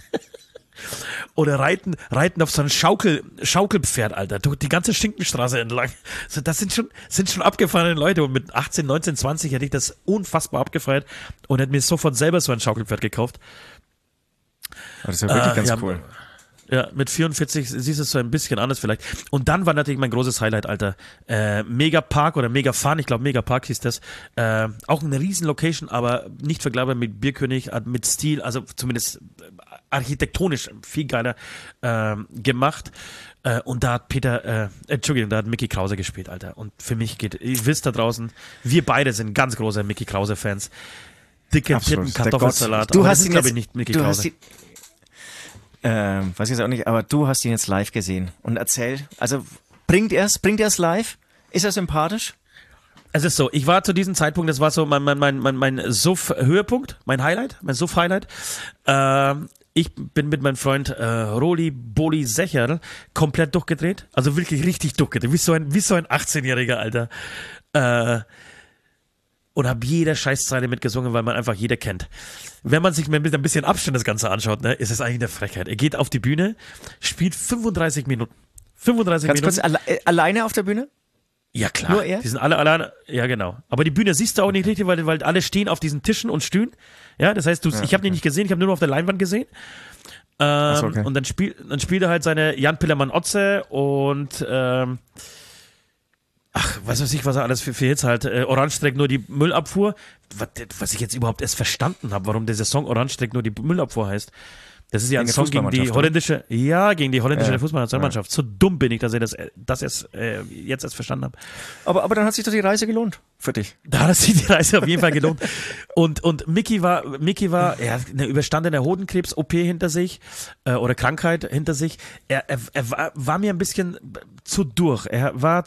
Oder reiten auf so ein Schaukelpferd, Alter. Die ganze Schinkenstraße entlang. So, das sind schon abgefahrene Leute. Und mit 18, 19, 20 hätte ich das unfassbar abgefeiert und hätte mir sofort selber so ein Schaukelpferd gekauft. Das ist ja wirklich ganz cool. Ja, mit 44 siehst du es so ein bisschen anders vielleicht. Und dann war natürlich mein großes Highlight, Alter. Megapark oder Megafun, ich glaube Megapark hieß das. Auch eine riesen Location, aber nicht vergleichbar mit Bierkönig, mit Stil, also zumindest architektonisch viel geiler gemacht. Und da hat da hat Mickey Krause gespielt, Alter. Und für mich ihr wisst da draußen, wir beide sind ganz große Mickey Krause-Fans. Dicke Titten, Kartoffelsalat. Du hast ihn glaube ich nicht Mickey Krause. Weiß ich jetzt auch nicht, aber du hast ihn jetzt live gesehen. Und erzähl, also bringt er es live? Ist er sympathisch? Es ist so, ich war zu diesem Zeitpunkt, das war so mein Suff-Höhepunkt, mein Suff-Highlight. Ich bin mit meinem Freund Roli Boli Secherl komplett durchgedreht, also wirklich richtig durchgedreht, wie so ein 18-Jähriger, Alter. Und habe jede Scheißzeile mitgesungen, weil man einfach jeder kennt. Wenn man sich mit ein bisschen Abstand das Ganze anschaut, ne, ist es eigentlich eine Frechheit. Er geht auf die Bühne, spielt 35 Minuten. 35 Minuten. Ganz kurz, alleine auf der Bühne? Ja, klar. Nur er? Die sind alle alleine. Ja, genau. Aber die Bühne siehst du auch nicht richtig, weil alle stehen auf diesen Tischen und Stühlen. Ja, das heißt, ich habe die nicht gesehen, ich habe nur auf der Leinwand gesehen. Okay. Und dann spielt er halt seine Jan Pillermann-Otze und was weiß ich, was er alles für Hits halt. Orange trägt nur die Müllabfuhr. Was ich jetzt überhaupt erst verstanden habe, warum dieser Song Orange trägt nur die Müllabfuhr heißt. Das ist ja ein Song gegen die holländische, Fußballnationalmannschaft. So dumm bin ich, dass ich das jetzt erst verstanden habe. Aber dann hat sich doch die Reise gelohnt für dich. Da hat sich die Reise auf jeden Fall gelohnt. Und Mickey war, er hat eine überstandene Hodenkrebs-OP hinter sich, oder Krankheit hinter sich. Er war mir ein bisschen zu durch. Er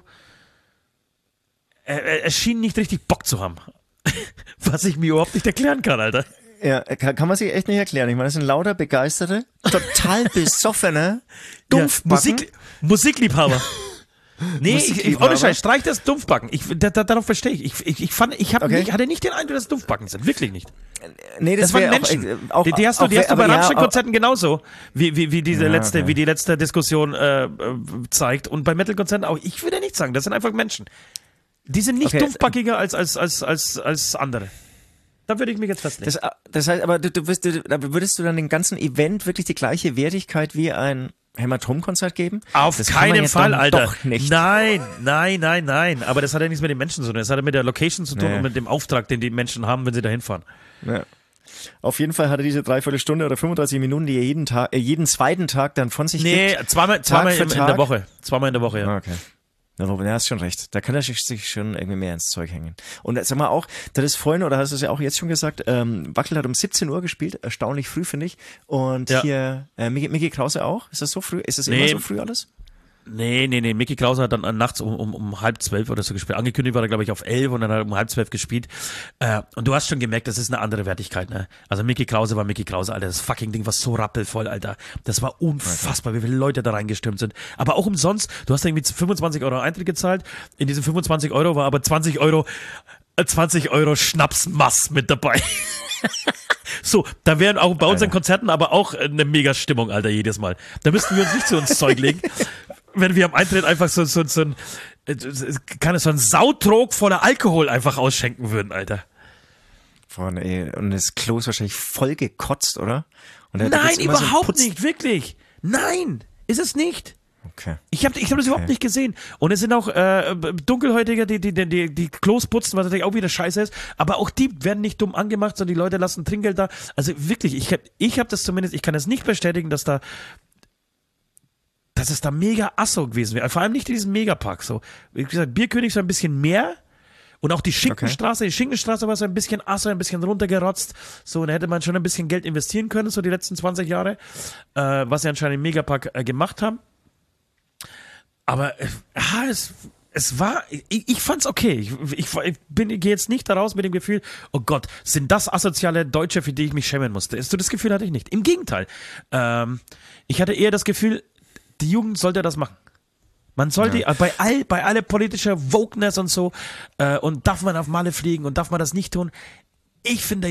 schien nicht richtig Bock zu haben. Was ich mir überhaupt nicht erklären kann, Alter. Ja, kann man sich echt nicht erklären. Ich meine, das sind lauter begeisterte, total besoffene Dumpfbacken. Ja, Musikliebhaber. Nee, ohne Scheiß, streich das Dumpfbacken. Darauf verstehe ich. Ich hatte nicht den Eindruck, dass es Dumpfbacken sind. Wirklich nicht. Nee, das waren Menschen. Die hast du bei Rammstein-Konzerten genauso, wie die letzte Diskussion zeigt. Und bei Metal-Konzerten auch. Ich würde nicht sagen, das sind einfach Menschen. Die sind nicht dumpfbackiger als andere. Da würde ich mich jetzt festlegen. Das heißt, aber würdest du dann dem ganzen Event wirklich die gleiche Wertigkeit wie ein Hämatom-Konzert geben? Auf keinen Fall, Alter. Doch nicht. Nein. Aber das hat ja nichts mit den Menschen zu tun. Das hat ja mit der Location zu tun und mit dem Auftrag, den die Menschen haben, wenn sie da hinfahren. Ja. Auf jeden Fall hat er diese Dreiviertelstunde oder 35 Minuten, die er jeden zweiten Tag dann von sich gibt. Nee, zweimal in der Woche. Zweimal in der Woche, ja. Okay. Ja, hast schon recht. Da kann er sich schon irgendwie mehr ins Zeug hängen. Und sag mal auch, das ist vorhin, oder hast du es ja auch jetzt schon gesagt, Wackel hat um 17 Uhr gespielt, erstaunlich früh, finde ich. Und hier Mickey Krause auch. Ist das so früh? Ist das immer so früh alles? Nee. Mickey Krause hat dann nachts um 11:30 oder so gespielt. Angekündigt war er, glaube ich, auf 11 und dann hat er um 11:30 gespielt. Und du hast schon gemerkt, das ist eine andere Wertigkeit, ne? Also Mickey Krause war Mickey Krause, Alter. Das fucking Ding war so rappelvoll, Alter. Das war unfassbar, wie viele Leute da reingestürmt sind. Aber auch umsonst. Du hast irgendwie 25 € Eintritt gezahlt. In diesen 25 € war aber 20 € Schnapsmass mit dabei. So, da wären auch bei unseren Konzerten aber auch eine mega Stimmung, Alter, jedes Mal. Da müssten wir uns nicht zu uns Zeug legen, wenn wir am Eintritt einfach so ein Sautrog voller Alkohol einfach ausschenken würden, Alter. Und das Klo ist wahrscheinlich voll gekotzt, oder? Und nein, überhaupt nicht, wirklich. Nein, ist es nicht. Okay. Ich hab das überhaupt nicht gesehen. Und es sind auch Dunkelhäutige, die Klos putzen, was natürlich auch wieder scheiße ist. Aber auch die werden nicht dumm angemacht, sondern die Leute lassen Trinkgeld da. Also wirklich, ich hab das zumindest, ich kann das nicht bestätigen, dass es da mega asso gewesen wäre. Vor allem nicht in diesem Megapark. So, wie gesagt, Bierkönig so ein bisschen mehr. Und auch die Schinkenstraße, war so ein bisschen asso, ein bisschen runtergerotzt. So, und da hätte man schon ein bisschen Geld investieren können, so die letzten 20 Jahre. Was sie anscheinend im Megapark gemacht haben. Aber es war, ich fand's okay. Ich gehe jetzt nicht daraus mit dem Gefühl, oh Gott, sind das asoziale Deutsche, für die ich mich schämen musste. So das Gefühl hatte ich nicht. Im Gegenteil. Ich hatte eher das Gefühl, die Jugend sollte das machen. Man sollte bei aller politischer Wokeness und so, und darf man auf Malle fliegen und darf man das nicht tun? Ich finde,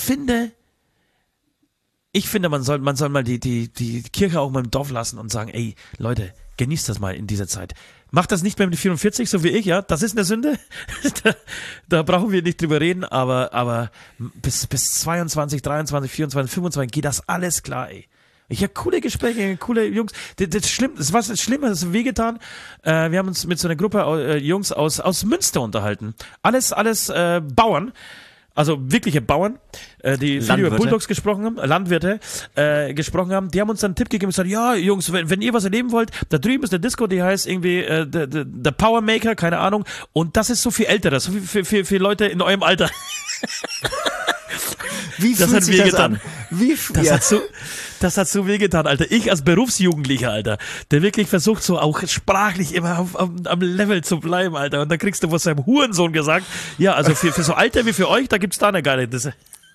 man soll mal die Kirche auch mal im Dorf lassen und sagen, ey, Leute, genießt das mal in dieser Zeit. Macht das nicht mehr mit 44, so wie ich, ja. Das ist eine Sünde. da brauchen wir nicht drüber reden, aber bis 22, 23, 24, 25 geht das alles klar, ey. Ich habe coole Gespräche, coole Jungs. Das war das Schlimme, das ist wehgetan. Wir haben uns mit so einer Gruppe Jungs aus Münster unterhalten. Alles Bauern. Also wirkliche Bauern, die viel über Bulldogs gesprochen haben, Landwirte gesprochen haben, die haben uns dann einen Tipp gegeben und gesagt, ja Jungs, wenn ihr was erleben wollt, da drüben ist eine Disco, die heißt irgendwie der Power Maker, keine Ahnung, und das ist so viel älterer, so für Leute in eurem Alter. Wie das fühlt sich das an? Das hat so wehgetan, Alter. Ich als Berufsjugendlicher, Alter, der wirklich versucht, so auch sprachlich immer am Level zu bleiben, Alter. Und dann kriegst du von seinem Hurensohn gesagt, ja, also für so Alter wie für euch, da gibt's da eine geile Disse.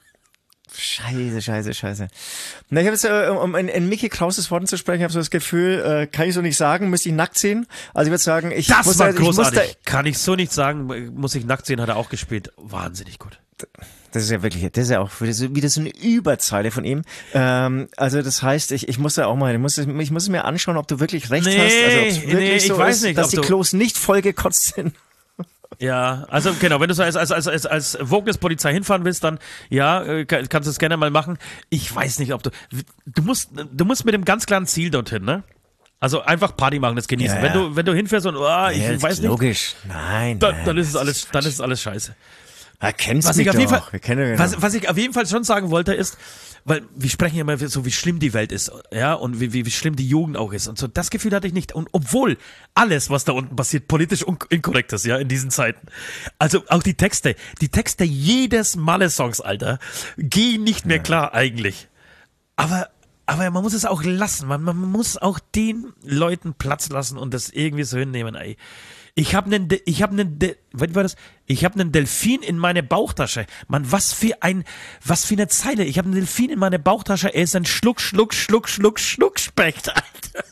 Scheiße. Na, ich habe jetzt, um in Mickey Krauses Worten zu sprechen, ich habe so das Gefühl, kann ich so nicht sagen, müsste ich nackt sehen. Also ich würde sagen, das war großartig. Kann ich so nicht sagen, muss ich nackt sehen, hat er auch gespielt. Wahnsinnig gut. Das ist ja auch wieder so eine Überzeile von ihm. Also das heißt, ich muss es mir anschauen, ob du wirklich recht hast. Also ob es wirklich so ist, dass die Klos nicht vollgekotzt sind. Ja, also genau, wenn du so als Wokeness-Polizei hinfahren willst, dann ja, kannst du es gerne mal machen. Ich weiß nicht, ob du musst mit dem ganz klaren Ziel dorthin, ne? Also einfach Party machen, das genießen. Ja. Wenn du hinfährst und ich weiß nicht. Logisch. Nein. Dann ist es alles scheiße. Was ich auf jeden Fall schon sagen wollte ist, weil wir sprechen ja immer so, wie schlimm die Welt ist, ja, und wie schlimm die Jugend auch ist und so. Das Gefühl hatte ich nicht. Und obwohl alles, was da unten passiert, politisch inkorrekt ist, ja, in diesen Zeiten. Also auch die Texte jedes Malle-Songs, Alter, gehen nicht mehr klar eigentlich. Aber man muss es auch lassen. Man muss auch den Leuten Platz lassen und das irgendwie so hinnehmen, ey. Ich habe einen Delfin in meine Bauchtasche. Mann, was für eine Zeile. Ich habe einen Delfin in meine Bauchtasche. Er ist ein Schluckspecht, Alter.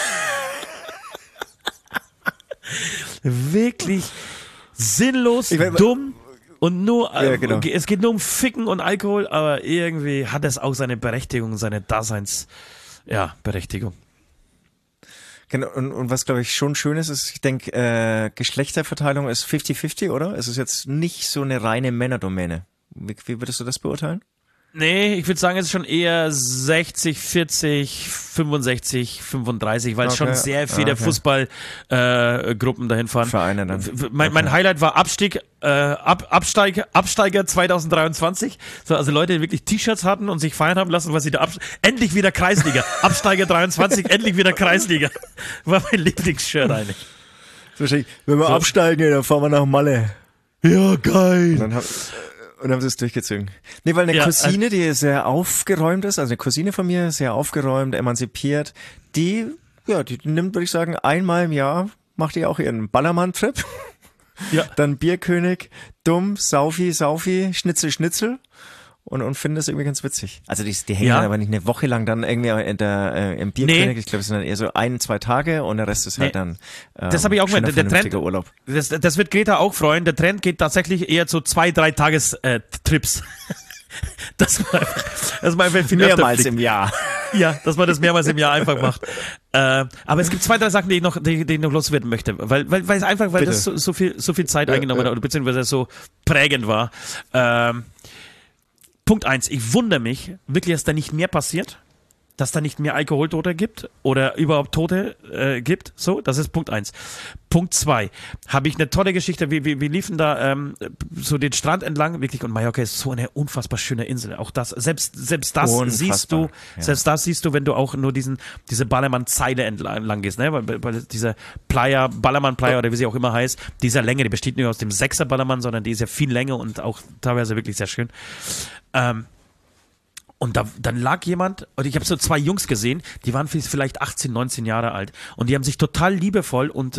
Wirklich sinnlos, dumm und nur, genau. Es geht nur um Ficken und Alkohol, aber irgendwie hat es auch seine Berechtigung, seine Berechtigung. Genau, und was glaube ich schon schön ist, ich denke, Geschlechterverteilung ist 50-50, oder? Es ist jetzt nicht so eine reine Männerdomäne. Wie würdest du das beurteilen? Nee, ich würde sagen, es ist schon eher 60, 40, 65, 35, weil schon sehr viele Fußballgruppen dahin fahren. Vereine dann. Mein Highlight war Absteiger 2023. So, also Leute, die wirklich T-Shirts hatten und sich feiern haben lassen, weil sie da endlich wieder Kreisliga. Absteiger 23, endlich wieder Kreisliga. War mein Lieblingsshirt eigentlich. Wenn wir absteigen, dann fahren wir nach Malle. Ja, geil. Und haben sie es durchgezogen. Nee, weil eine Cousine, die sehr aufgeräumt ist, also eine Cousine von mir, sehr aufgeräumt, emanzipiert, die nimmt, würde ich sagen, einmal im Jahr macht die auch ihren Ballermann-Trip. Ja. Dann Bierkönig, dumm, Saufi, Schnitzel. Und finden das irgendwie ganz witzig. Also die hängen dann aber nicht eine Woche lang dann irgendwie im Bierkönig. Nee. Ich glaube, es sind dann eher so 1-2 Tage und der Rest ist halt dann das habe ich auch gemeint. Der Trend, Urlaub. Das wird Greta auch freuen. Der Trend geht tatsächlich eher zu 2-3 Tages Trips. dass man einfach viel mehrmals im Jahr. Ja, dass man das mehrmals im Jahr einfach macht. Aber es gibt 2, 3 Sachen, die ich noch loswerden möchte, weil es einfach, weil das so viel Zeit eingenommen hat, oder beziehungsweise so prägend war. Punkt 1, ich wundere mich wirklich, dass da nicht mehr passiert, dass da nicht mehr Alkoholtote gibt oder überhaupt Tote gibt. So, das ist Punkt 1. Punkt 2, habe ich eine tolle Geschichte. Wir liefen da so den Strand entlang, wirklich, und Mallorca ist so eine unfassbar schöne Insel. Auch das, selbst das siehst du, wenn du auch nur diese Ballermann-Zeile entlang gehst, ne? Weil diese Ballermann-Playa oder wie sie auch immer heißt, dieser Länge, die besteht nicht aus dem 6er Ballermann, sondern die ist ja viel länger und auch teilweise wirklich sehr schön. Und dann lag jemand, und ich habe so 2 Jungs gesehen, die waren vielleicht 18, 19 Jahre alt. Und die haben sich total liebevoll und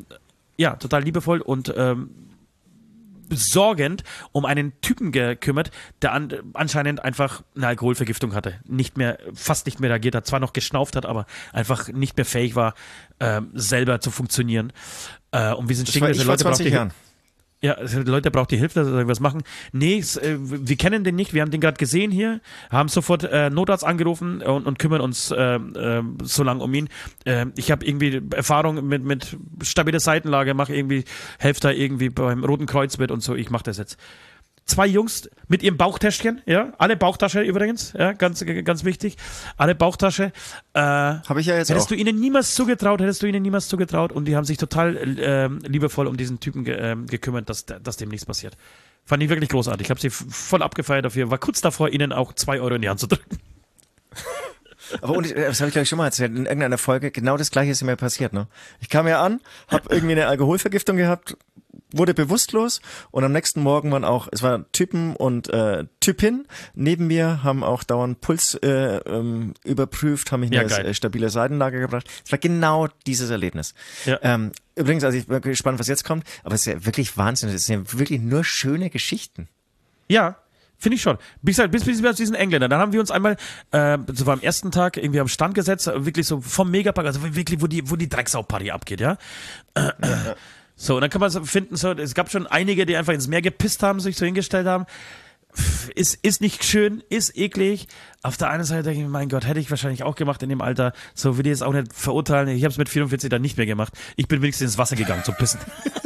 besorgend um einen Typen gekümmert, der anscheinend einfach eine Alkoholvergiftung hatte. Fast nicht mehr reagiert hat, zwar noch geschnauft hat, aber einfach nicht mehr fähig war, selber zu funktionieren. Und wir sind stehen geblieben, Leute, braucht ihr Hilfe? Ja, Leute, braucht die Hilfe, dass wir irgendwas machen? Nee, wir kennen den nicht, wir haben den gerade gesehen hier, haben sofort Notarzt angerufen und kümmern uns so lange um ihn. Ich habe irgendwie Erfahrung mit stabiler Seitenlage, helfe da irgendwie beim Roten Kreuz mit und so, ich mache das jetzt. 2 Jungs mit ihrem Bauchtäschchen, ja, alle Bauchtasche übrigens, ja, ganz wichtig, alle Bauchtasche. Habe ich ja jetzt hättest du ihnen niemals zugetraut und die haben sich total liebevoll um diesen Typen gekümmert, dass dem nichts passiert. Fand ich wirklich großartig. Ich habe sie voll abgefeiert dafür, war kurz davor, ihnen auch 2 Euro in die Hand zu drücken. Aber das habe ich glaube ich schon mal erzählt, in irgendeiner Folge, genau das Gleiche ist mir passiert, ne? Ich kam ja an, habe irgendwie eine Alkoholvergiftung gehabt, wurde bewusstlos und am nächsten Morgen es waren Typen und Typin neben mir, haben auch dauernd Puls überprüft, haben mich in eine stabile Seitenlage gebracht. Es war genau dieses Erlebnis. Ja. Übrigens, also ich bin gespannt, was jetzt kommt, aber es ist ja wirklich Wahnsinn, es sind ja wirklich nur schöne Geschichten. Ja. Finde ich schon. Bis diesen Engländer. Dann haben wir uns einmal, so war am ersten Tag, irgendwie am Stand gesetzt, wirklich so vom Megapark, also wirklich, wo die Drecksau-Party abgeht, ja. So, und dann kann man so finden, so, es gab schon einige, die einfach ins Meer gepisst haben, sich so hingestellt haben. Ist nicht schön, ist eklig. Auf der einen Seite denke ich mir, mein Gott, hätte ich wahrscheinlich auch gemacht in dem Alter. So will ich jetzt auch nicht verurteilen. Ich habe es mit 44 dann nicht mehr gemacht. Ich bin wenigstens ins Wasser gegangen zum Pissen.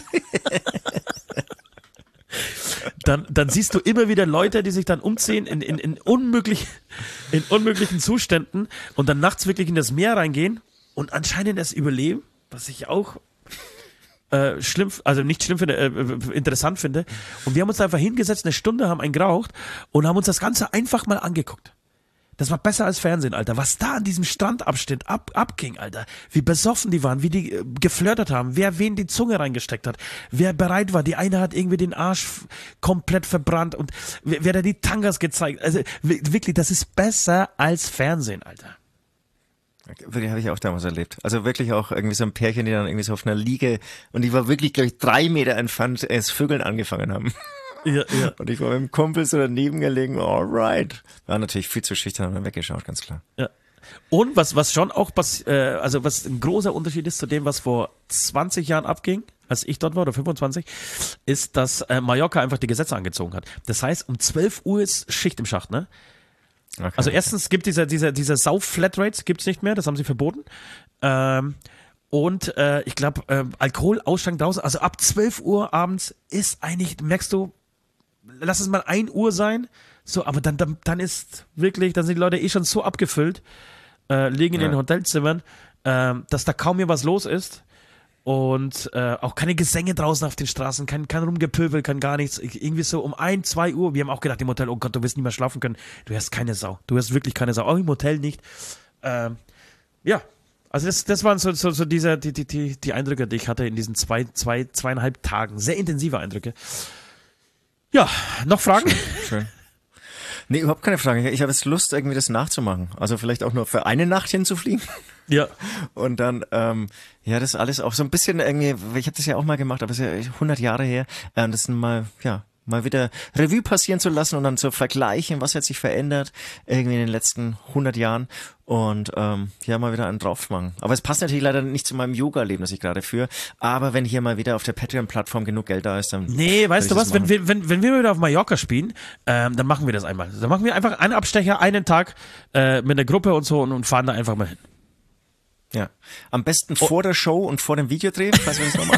Dann siehst du immer wieder Leute, die sich dann umziehen in unmöglichen Zuständen und dann nachts wirklich in das Meer reingehen und anscheinend es überleben, was ich auch interessant finde. Und wir haben uns da einfach hingesetzt, 1 Stunde, haben einen geraucht und haben uns das Ganze einfach mal angeguckt. Das war besser als Fernsehen, Alter. Was da an diesem Strandabschnitt abging, Alter. Wie besoffen die waren, wie die geflirtet haben, wer wen die Zunge reingesteckt hat, wer bereit war. Die eine hat irgendwie den Arsch komplett verbrannt und wer da die Tangas gezeigt. Also wirklich, das ist besser als Fernsehen, Alter. Wirklich, habe ich auch damals erlebt. Also wirklich auch irgendwie so ein Pärchen, die dann irgendwie so auf einer Liege und die war wirklich, glaube ich, 3 Meter entfernt, erst Vögeln angefangen haben. Ja. Und ich war mit dem Kumpel so daneben gelegen, alright. War natürlich viel zu schüchtern und dann weggeschaut, ganz klar. Ja. Und was schon auch was ein großer Unterschied ist zu dem, was vor 20 Jahren abging, als ich dort war, oder 25, ist, dass Mallorca einfach die Gesetze angezogen hat. Das heißt, um 12 Uhr ist Schicht im Schacht, ne? Okay. Also erstens gibt diese Sauf-Flatrates gibt's nicht mehr, das haben sie verboten. Und ich glaube, Alkoholausschank draußen, also ab 12 Uhr abends ist eigentlich, merkst du, lass es mal 1 Uhr sein, so, aber dann ist wirklich, dann sind die Leute schon so abgefüllt, liegen in den Hotelzimmern, dass da kaum mehr was los ist und auch keine Gesänge draußen auf den Straßen, kein Rumgepöbel, kein gar nichts, irgendwie so um 1, 2 Uhr, wir haben auch gedacht im Hotel, oh Gott, du wirst nicht mehr schlafen können, du hast keine Sau, du hast wirklich keine Sau, auch im Hotel nicht, ja. Also das waren so die Eindrücke, die ich hatte in diesen 2,5 Tagen. Sehr intensive Eindrücke. Ja, noch Fragen? Schön. Nee, überhaupt keine Frage. Ich habe jetzt Lust, irgendwie das nachzumachen. Also vielleicht auch nur für eine Nacht hinzufliegen. Ja. Und dann, das alles auch so ein bisschen irgendwie, ich habe das ja auch mal gemacht, aber es ist ja 100 Jahre her, das mal, mal wieder Revue passieren zu lassen und dann zu vergleichen, was hat sich verändert irgendwie in den letzten 100 Jahren und hier mal wieder einen drauf machen. Aber es passt natürlich leider nicht zu meinem Yoga-Leben, das ich gerade führe, aber wenn hier mal wieder auf der Patreon-Plattform genug Geld da ist, dann... Nee, weißt du was, wenn wir wieder auf Mallorca spielen, dann machen wir das einmal. Dann machen wir einfach einen Abstecher, einen Tag mit der Gruppe und so und fahren da einfach mal hin. Ja, am besten vor der Show und vor dem Videodreh, falls wir das noch machen.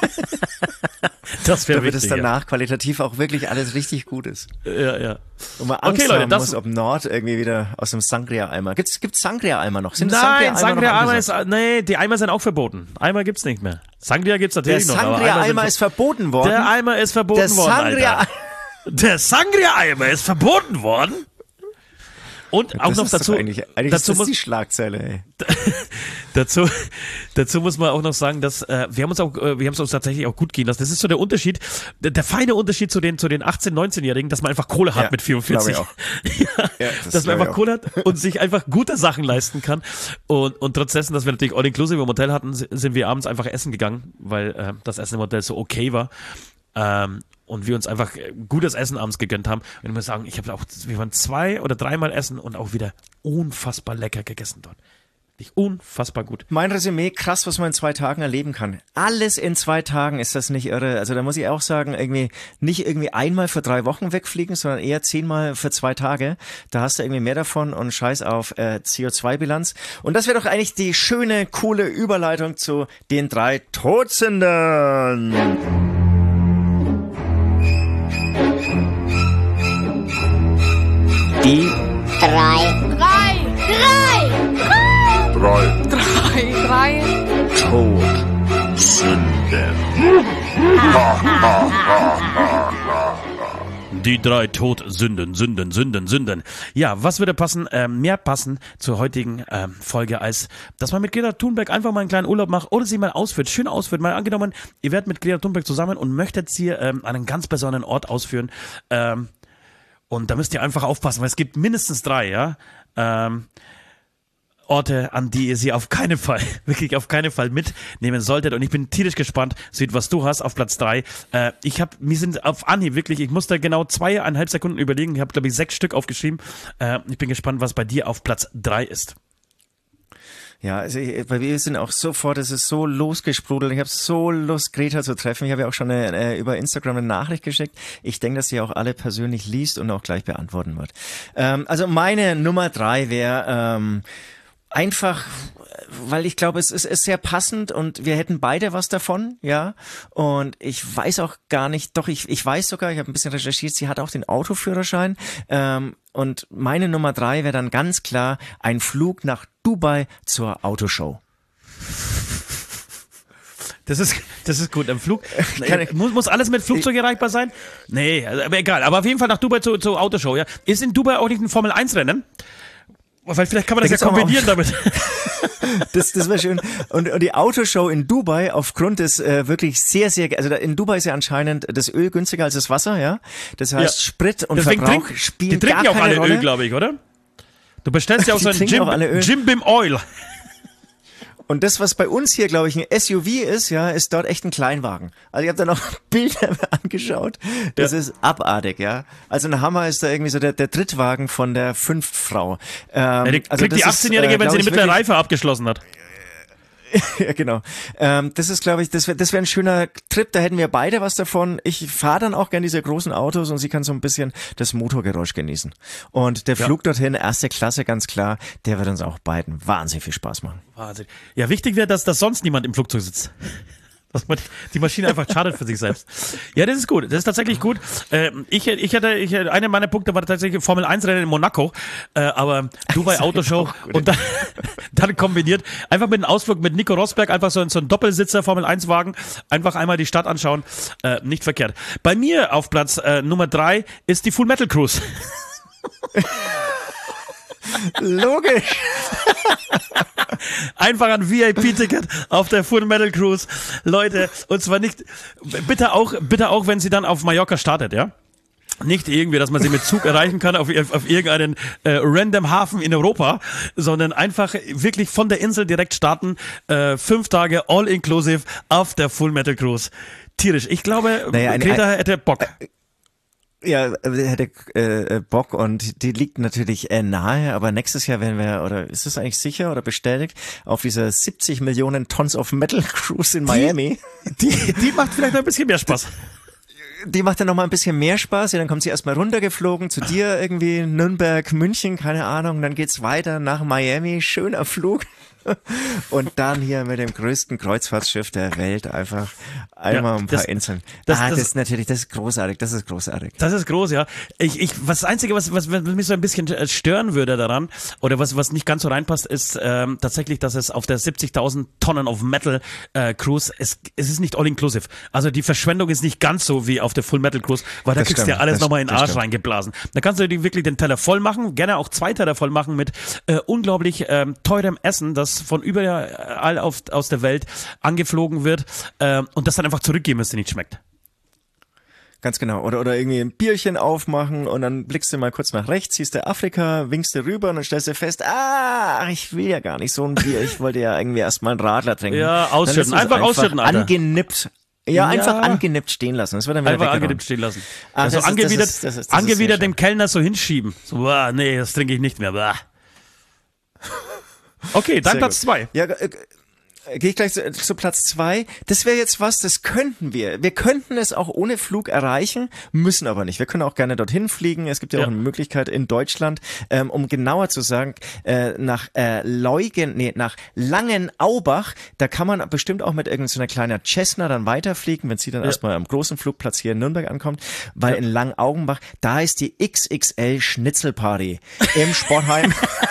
Das wäre wichtig, damit es danach qualitativ auch wirklich alles richtig gut ist. Ja. Und man Angst haben muss, ob Nord irgendwie wieder aus dem Sangria-Eimer. Gibt's Sangria-Eimer noch? Nein, Sangria-Eimer ist, die Eimer sind auch verboten. Eimer gibt's nicht mehr. Sangria gibt's natürlich noch. Der Sangria-Eimer ist verboten worden. Der Eimer ist verboten worden, Der Sangria-Eimer ist verboten worden. Und auch noch dazu, eigentlich dazu ist das die Schlagzeile, ey. dazu muss man auch noch sagen, dass wir haben es uns tatsächlich auch gut gehen lassen. Das ist so der Unterschied, der feine Unterschied zu den 18-, 19-Jährigen, dass man einfach Kohle hat mit 44. Ich auch. Dass man einfach Kohle hat und sich einfach gute Sachen leisten kann. Und trotz dessen, dass wir natürlich All-Inclusive im Hotel hatten, sind wir abends einfach essen gegangen, weil das Essen im Hotel so okay war. Und wir uns einfach gutes Essen abends gegönnt haben. Und ich muss sagen, wir waren 2- oder 3-mal essen und auch wieder unfassbar lecker gegessen dort. Unfassbar gut. Mein Resümee, krass, was man in 2 Tagen erleben kann. Alles in 2 Tagen, ist das nicht irre? Also da muss ich auch sagen, nicht einmal für 3 Wochen wegfliegen, sondern eher 10-mal für 2 Tage. Da hast du irgendwie mehr davon und scheiß auf CO2-Bilanz. Und das wäre doch eigentlich die schöne, coole Überleitung zu den 3 Todsündern. Die 3 Todsünden. Die 3 Todsünden. Ja, was würde passen, mehr passen zur heutigen Folge, als dass man mit Greta Thunberg einfach mal einen kleinen Urlaub macht oder sie mal schön ausführt. Mal angenommen, ihr werdet mit Greta Thunberg zusammen und möchtet sie einen ganz besonderen Ort ausführen. Und da müsst ihr einfach aufpassen, weil es gibt mindestens 3, ja, Orte, an die ihr sie auf keinen Fall mitnehmen solltet. Und ich bin tierisch gespannt, Süd, was du hast auf Platz 3. Wir sind auf Anhieb wirklich, ich musste genau 2,5 Sekunden überlegen. Ich habe, glaube ich, 6 Stück aufgeschrieben. Ich bin gespannt, was bei dir auf Platz 3 ist. Ja, also bei mir sind auch sofort, es ist so losgesprudelt. Ich habe so Lust, Greta zu treffen. Ich habe ja auch schon über Instagram eine Nachricht geschickt. Ich denke, dass sie auch alle persönlich liest und auch gleich beantworten wird. Also meine Nummer 3 wäre einfach, weil ich glaube, es ist sehr passend und wir hätten beide was davon, ja. Und ich weiß auch gar nicht, doch ich weiß sogar, ich habe ein bisschen recherchiert, sie hat auch den Autoführerschein. Und meine Nummer 3 wäre dann ganz klar ein Flug nach Dubai zur Autoshow. Das ist gut. Im Flug muss alles mit Flugzeug erreichbar sein? Nee, aber egal. Aber auf jeden Fall nach Dubai zur Autoshow, ja. Ist in Dubai auch nicht ein Formel-1-Rennen? Weil vielleicht kann man das ja kombinieren damit. Das wäre schön. Und die Autoshow in Dubai aufgrund des wirklich sehr, sehr, also in Dubai ist ja anscheinend das Öl günstiger als das Wasser, ja. Das heißt, Sprit und deswegen Verbrauch spielen gar keine Rolle. Die trinken ja auch alle Öl, glaube ich, oder? Du bestellst ja auch so ein Jim Beam Oil. Und das, was bei uns hier, glaube ich, ein SUV ist, ja, ist dort echt ein Kleinwagen. Also ich habe da noch Bilder angeschaut. Das ist abartig, ja. Also ein Hammer ist da irgendwie so der Drittwagen von der 5. Frau. Die kriegt die 18-Jährige, wenn sie die mittlere Reife abgeschlossen hat. Ja, genau. Das ist, glaube ich, das wäre ein schöner Trip, da hätten wir beide was davon. Ich fahre dann auch gern diese großen Autos und sie kann so ein bisschen das Motorgeräusch genießen. Und der Flug dorthin, 1. Klasse, ganz klar, der wird uns auch beiden wahnsinnig viel Spaß machen. Wahnsinn. Ja, wichtig wäre, dass sonst niemand im Flugzeug sitzt. Dass man die Maschine einfach schadet für sich selbst. Ja, das ist gut. Das ist tatsächlich gut. Einer meiner Punkte war tatsächlich Formel 1 Rennen in Monaco, aber Dubai Autoshow und dann kombiniert einfach mit einem Ausflug mit Nico Rosberg, einfach so ein Doppelsitzer Formel 1 Wagen, einfach einmal die Stadt anschauen, nicht verkehrt. Bei mir auf Platz Nummer 3 ist die Full Metal Cruise. Logisch. Einfach ein VIP-Ticket auf der Full Metal Cruise. Leute, und zwar nicht, bitte auch, wenn sie dann auf Mallorca startet, ja? Nicht irgendwie, dass man sie mit Zug erreichen kann auf irgendeinen random Hafen in Europa, sondern einfach wirklich von der Insel direkt starten, 5 Tage all-inclusive auf der Full Metal Cruise. Tierisch. Ich glaube, Greta hätte Bock. Ja, hätte Bock und die liegt natürlich nahe, aber nächstes Jahr werden wir, oder ist das eigentlich sicher oder bestätigt, auf dieser 70 Millionen Tons of Metal Cruise in Miami. Die macht vielleicht noch ein bisschen mehr Spaß. Die macht dann noch mal ein bisschen mehr Spaß. Ja, dann kommt sie erstmal runtergeflogen zu dir irgendwie Nürnberg, München, keine Ahnung. Dann geht's weiter nach Miami, schöner Flug. Und dann hier mit dem größten Kreuzfahrtschiff der Welt einfach einmal ein paar Inseln. Das ist natürlich, das ist großartig, das ist großartig. Das ist groß, ja. Das Einzige, was mich so ein bisschen stören würde daran, oder was nicht ganz so reinpasst, ist tatsächlich, dass es auf der 70.000 Tonnen of Metal Cruise, es ist nicht all-inclusive. Also die Verschwendung ist nicht ganz so wie auf der Full Metal Cruise, weil da kriegst du ja alles nochmal in den Arsch reingeblasen. Da kannst du wirklich den Teller voll machen, gerne auch 2 Teller voll machen mit unglaublich teurem Essen, das von überall aus der Welt angeflogen wird und das dann einfach zurückgeben, wenn es dir nicht schmeckt. Ganz genau. Oder irgendwie ein Bierchen aufmachen und dann blickst du mal kurz nach rechts, siehst du Afrika, winkst du rüber und dann stellst du fest, ich will ja gar nicht so ein Bier, ich wollte ja irgendwie erstmal einen Radler trinken. Ja, ausschütten, einfach ausschütten, Alter. Angenippt. Ja, einfach angenippt stehen lassen. Das wird dann wieder einfach angenippt stehen lassen. Also angewidert dem Kellner so hinschieben. So, nee, das trinke ich nicht mehr. Okay, dann Platz 2. Ja, gehe ich gleich zu Platz 2. Das wäre jetzt was, das könnten wir. Wir könnten es auch ohne Flug erreichen, müssen aber nicht. Wir können auch gerne dorthin fliegen. Es gibt ja auch eine Möglichkeit in Deutschland, um genauer zu sagen, nach Langenaubach. Da kann man bestimmt auch mit irgendeiner kleiner Cessna dann weiterfliegen, wenn sie dann erstmal am großen Flugplatz hier in Nürnberg ankommt. Weil in Langenaugenbach, da ist die XXL Schnitzelparty im Sportheim.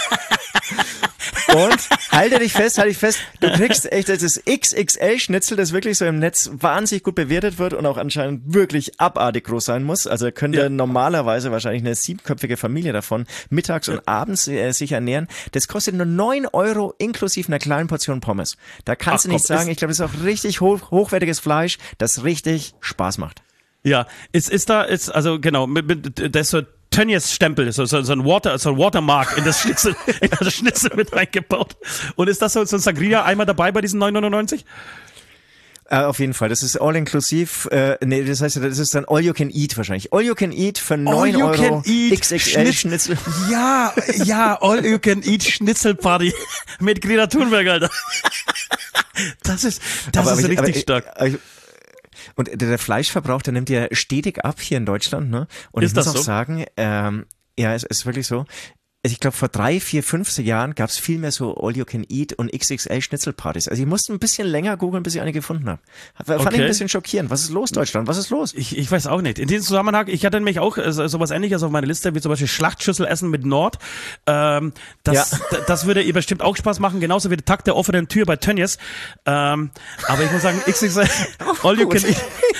Und halte dich fest, du kriegst echt das XXL-Schnitzel, das wirklich so im Netz wahnsinnig gut bewertet wird und auch anscheinend wirklich abartig groß sein muss. Also könnte normalerweise wahrscheinlich eine 7-köpfige Familie davon mittags und abends sich ernähren. Das kostet nur 9 € inklusive einer kleinen Portion Pommes. Da kannst du nicht sagen, ich glaube, das ist auch richtig hochwertiges Fleisch, das richtig Spaß macht. Ja, also genau, da ist so Tönnies Stempel, so ein Watermark in das Schnitzel mit reingebaut. Und ist das so ein Sangria einmal dabei bei diesen 9,99 €? Auf jeden Fall. Das ist all-inclusive. Das heißt, das ist dann all you can eat wahrscheinlich. All you can eat für 9 € XXL Schnitzel. Ja, all you can eat Schnitzelparty mit Greta Thunberg, Alter. Das ist richtig stark. Und der Fleischverbrauch, der nimmt ja stetig ab hier in Deutschland, ne? Und ich muss auch sagen, es ist wirklich so. Ich glaube, vor 3, 4, 5 Jahren gab es viel mehr so All-You-Can-Eat und XXL-Schnitzelpartys. Also ich musste ein bisschen länger googeln, bis ich eine gefunden habe. Fand ich ein bisschen schockierend. Was ist los, Deutschland? Was ist los? Ich weiß auch nicht. In diesem Zusammenhang, ich hatte nämlich auch sowas Ähnliches auf meiner Liste, wie zum Beispiel Schlachtschüsselessen mit Nord. Das würde ihr bestimmt auch Spaß machen, genauso wie der Tag der offenen Tür bei Tönnies. Aber ich muss sagen, XXL, All-You-Can-Eat.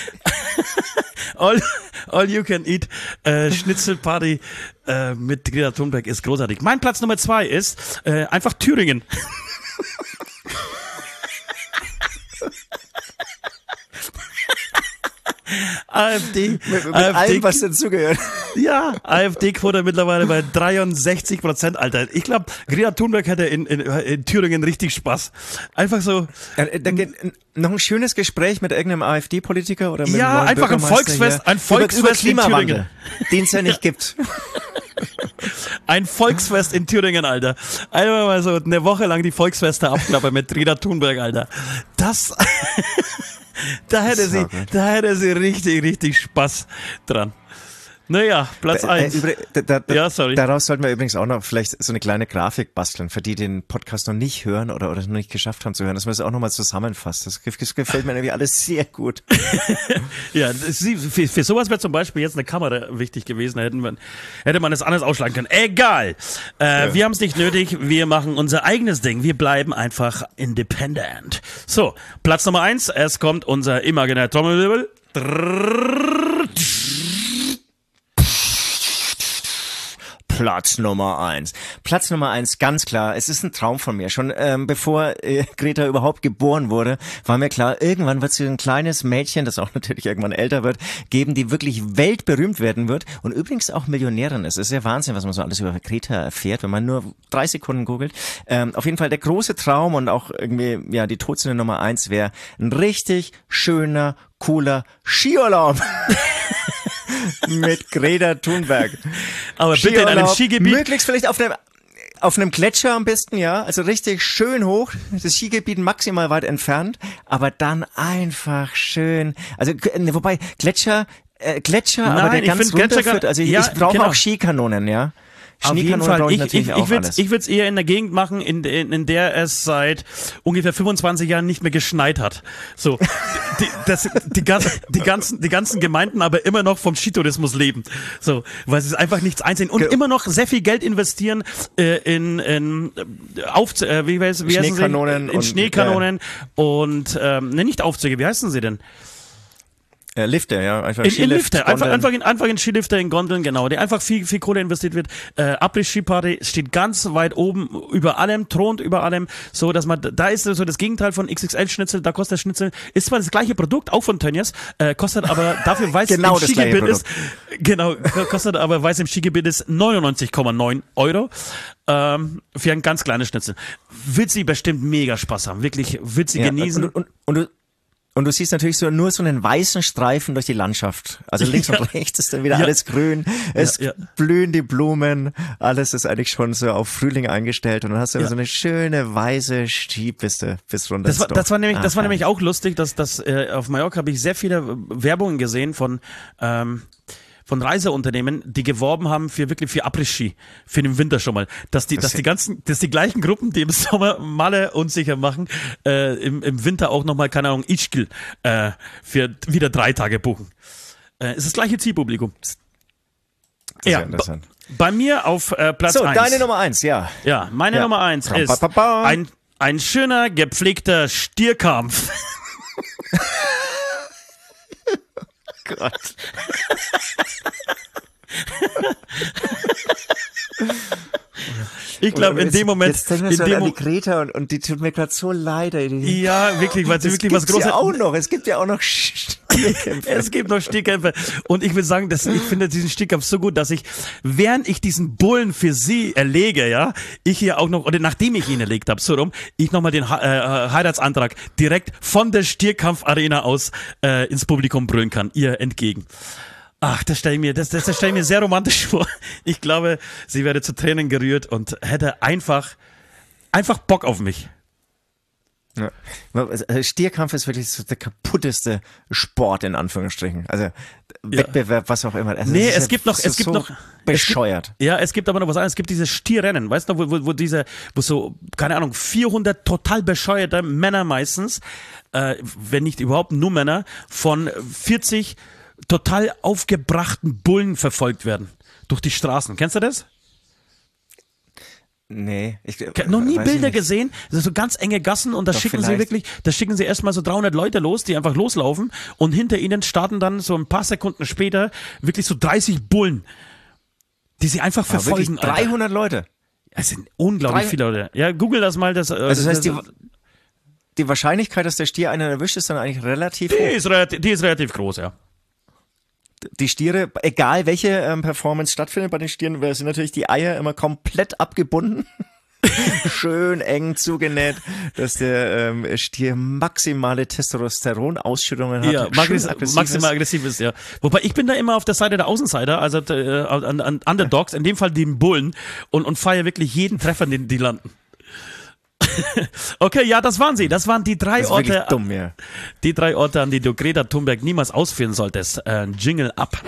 All you can eat Schnitzelparty mit Greta Thunberg ist großartig. Mein Platz Nummer 2 ist einfach Thüringen. AfD. Mit allem, was dazugehört. Ja, AfD-Quote mittlerweile bei 63%, Alter. Ich glaube, Greta Thunberg hätte in Thüringen richtig Spaß. Einfach so. Da geht noch ein schönes Gespräch mit irgendeinem AfD-Politiker oder mit einem einfach ein Volksfest über Klimawandel, den es ja nicht gibt. Ein Volksfest in Thüringen, Alter. Einfach mal so eine Woche lang die Volksfeste abklappern mit Greta Thunberg, Alter. Da hätte sie richtig, richtig Spaß dran. Naja, Platz 1. Daraus sollten wir übrigens auch noch vielleicht so eine kleine Grafik basteln, für die den Podcast noch nicht hören oder noch nicht geschafft haben zu hören, dass man das auch nochmal zusammenfasst. Das gefällt mir irgendwie alles sehr gut. Ja, für sowas wäre zum Beispiel jetzt eine Kamera wichtig gewesen, hätte man es anders ausschlagen können. Egal. Wir haben es nicht nötig, wir machen unser eigenes Ding. Wir bleiben einfach independent. So, Platz Nummer 1, es kommt unser imaginär Trommelwirbel. Platz Nummer 1. Platz Nummer 1, ganz klar. Es ist ein Traum von mir. Schon bevor Greta überhaupt geboren wurde, war mir klar, irgendwann wird es ein kleines Mädchen, das auch natürlich irgendwann älter wird, geben, die wirklich weltberühmt werden wird und übrigens auch Millionärin ist. Es ist ja Wahnsinn, was man so alles über Greta erfährt, wenn man nur 3 Sekunden googelt. Auf jeden Fall der große Traum und auch irgendwie, ja, die Todsünde Nummer 1 wäre ein richtig schöner, cooler Skiurlaub. mit Greta Thunberg. Aber bitte in einem Skigebiet. Möglichst vielleicht auf einem Gletscher am besten, ja. Also richtig schön hoch, das Skigebiet maximal weit entfernt, aber dann einfach schön. Also, wobei, Gletscher, Nein, aber der ganz runterführt. Also ich brauche genau. auch Skikanonen, ja. Auf jeden Fall. Ich würde es eher in der Gegend machen, in der es seit ungefähr 25 Jahren nicht mehr geschneit hat. So, die ganzen Gemeinden aber immer noch vom Skitourismus leben. So, weil sie einfach nichts einsehen und immer noch sehr viel Geld investieren in Schneekanonen und nicht Aufzüge. Wie heißen sie denn? Lifte, ja. Einfach in Lifte. Einfach in Skilifte, in Gondeln, genau. Die einfach viel Kohle investiert wird. Après-Ski-Party steht ganz weit oben, über allem, thront über allem, so, dass man, da ist so das Gegenteil von XXL-Schnitzel, da kostet der Schnitzel, ist zwar das gleiche Produkt, auch von Tönnies, kostet aber dafür, weil es genau im Skigebiet ist, kostet aber, weil es im Skigebiet ist, 99,9 Euro. Für ein ganz kleines Schnitzel. Wird sie bestimmt mega Spaß haben. Wirklich, wird sie genießen. Und du siehst natürlich nur so einen weißen Streifen durch die Landschaft. Also links und rechts ist dann wieder alles grün. Es blühen die Blumen. Alles ist eigentlich schon so auf Frühling eingestellt. Und dann hast du so eine schöne weiße Skipiste bis runter. Das war nämlich auch lustig, dass auf Mallorca habe ich sehr viele Werbungen gesehen von Reiseunternehmen, die geworben haben für Après-Ski, für den Winter schon mal. Dass die gleichen Gruppen, die im Sommer Malle unsicher machen, im Winter auch nochmal, keine Ahnung, Ischgl, für wieder 3 Tage buchen. Ist das gleiche Zielpublikum. Das ist ja interessant. Bei mir auf Platz 1. So, deine Nummer 1, ja. Ja, meine Nummer 1 ist ein schöner, gepflegter Stierkampf. Gott. Ich glaube, in dem Moment. Jetzt denken wir so an die Greta und die tut mir gerade so leid. Ja, wirklich, weil sie wirklich was Großes. Es gibt ja auch noch Stierkämpfe. Es gibt noch Stierkämpfe. Und ich will sagen, ich finde diesen Stierkampf so gut, dass ich, während ich diesen Bullen für sie erlege, ja, ich hier auch noch, oder nachdem ich ihn erlegt habe, so rum, ich nochmal den Heiratsantrag direkt von der Stierkampfarena aus ins Publikum brüllen kann, ihr entgegen. Ach, das stelle ich mir sehr romantisch vor. Ich glaube, sie wäre zu Tränen gerührt und hätte einfach Bock auf mich. Ja. Stierkampf ist wirklich so der kaputteste Sport, in Anführungsstrichen. Also Wettbewerb, was auch immer. Also es gibt noch bescheuert. Es gibt aber noch was anderes. Es gibt dieses Stierrennen, weißt du, wo so, keine Ahnung, 400 total bescheuerte Männer meistens, wenn nicht überhaupt nur Männer, von 40 total aufgebrachten Bullen verfolgt werden durch die Straßen. Kennst du das? Nee. Noch nie Bilder gesehen? Das sind so ganz enge Gassen und da schicken sie erstmal so 300 Leute los, die einfach loslaufen und hinter ihnen starten dann so ein paar Sekunden später wirklich so 30 Bullen, die sie einfach verfolgen. 300 Leute? Es sind unglaublich viele Leute. Ja, google das mal. Das heißt, die Wahrscheinlichkeit, dass der Stier einen erwischt, ist dann eigentlich relativ hoch? Die ist relativ groß, ja. Die Stiere, egal welche Performance stattfindet bei den Stieren, sind natürlich die Eier immer komplett abgebunden. Schön eng zugenäht, dass der Stier maximale Testosteronausschüttungen hat. Ja, maximal aggressiv ist, ja. Wobei ich bin da immer auf der Seite der Außenseiter, also an Underdogs, in dem Fall den Bullen, und feiere wirklich jeden Treffer, den die landen. Okay, ja, das waren sie. Das waren die 3 Orte. Dumm, ja. Die 3 Orte, an die du Greta Thunberg niemals ausführen solltest. Jingle ab.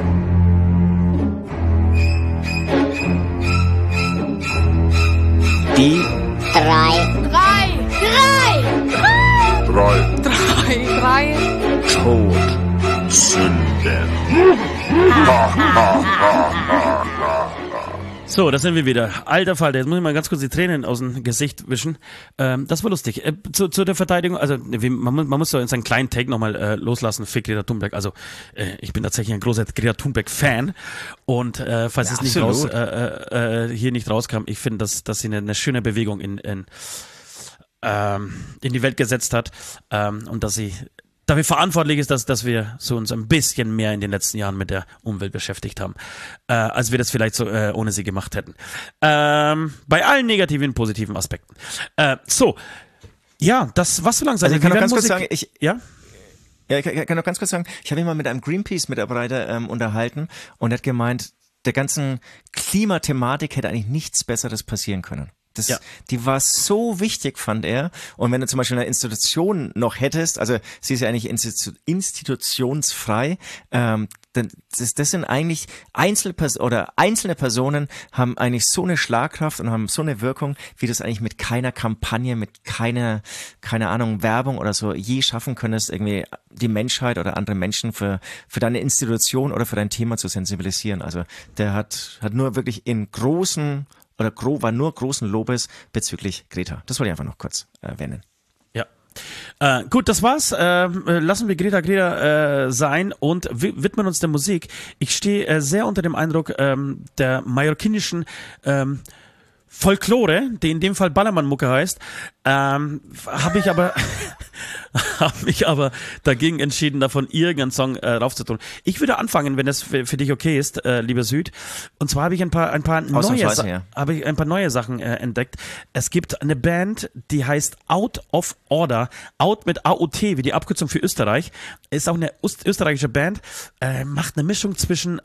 Die 3 Todsünden. So, da sind wir wieder. Alter Falter, jetzt muss ich mal ganz kurz die Tränen aus dem Gesicht wischen. Das war lustig. Zu der Verteidigung, also man muss so in seinen kleinen Take nochmal loslassen für Greta Thunberg. Also ich bin tatsächlich ein großer Greta Thunberg-Fan und falls es nicht hier nicht rauskam, ich finde, dass sie eine schöne Bewegung in die Welt gesetzt hat und dass sie dafür verantwortlich ist, dass wir so uns ein bisschen mehr in den letzten Jahren mit der Umwelt beschäftigt haben, als wir das vielleicht so ohne sie gemacht hätten. Bei allen negativen und positiven Aspekten. Ja, das was so langsam. Also ich kann noch ganz kurz sagen, Ja, ich kann noch ganz kurz sagen, ich habe mich mal mit einem Greenpeace-Mitarbeiter unterhalten und er hat gemeint, der ganzen Klimathematik hätte eigentlich nichts Besseres passieren können. Die war so wichtig, fand er. Und wenn du zum Beispiel eine Institution noch hättest, also sie ist ja eigentlich institutionsfrei, dann das sind eigentlich einzelne Personen haben eigentlich so eine Schlagkraft und haben so eine Wirkung, wie du es eigentlich mit keiner Kampagne, mit keine Ahnung, Werbung oder so je schaffen könntest, irgendwie die Menschheit oder andere Menschen für deine Institution oder für dein Thema zu sensibilisieren. Also der hat nur wirklich war nur großen Lobes bezüglich Greta. Das wollte ich einfach noch kurz erwähnen. Ja. Gut, das war's. Lassen wir Greta sein und widmen uns der Musik. Ich stehe sehr unter dem Eindruck der mallorquinischen Folklore, die in dem Fall Ballermann-Mucke heißt, habe ich aber dagegen entschieden, davon irgendeinen Song raufzutun. Ich würde anfangen, wenn es für dich okay ist, lieber Süd. Und zwar habe ich ein paar neue Sachen entdeckt. Es gibt eine Band, die heißt Out of Order. Out mit AOT, wie die Abkürzung für Österreich. Ist auch eine österreichische Band. Macht eine Mischung zwischen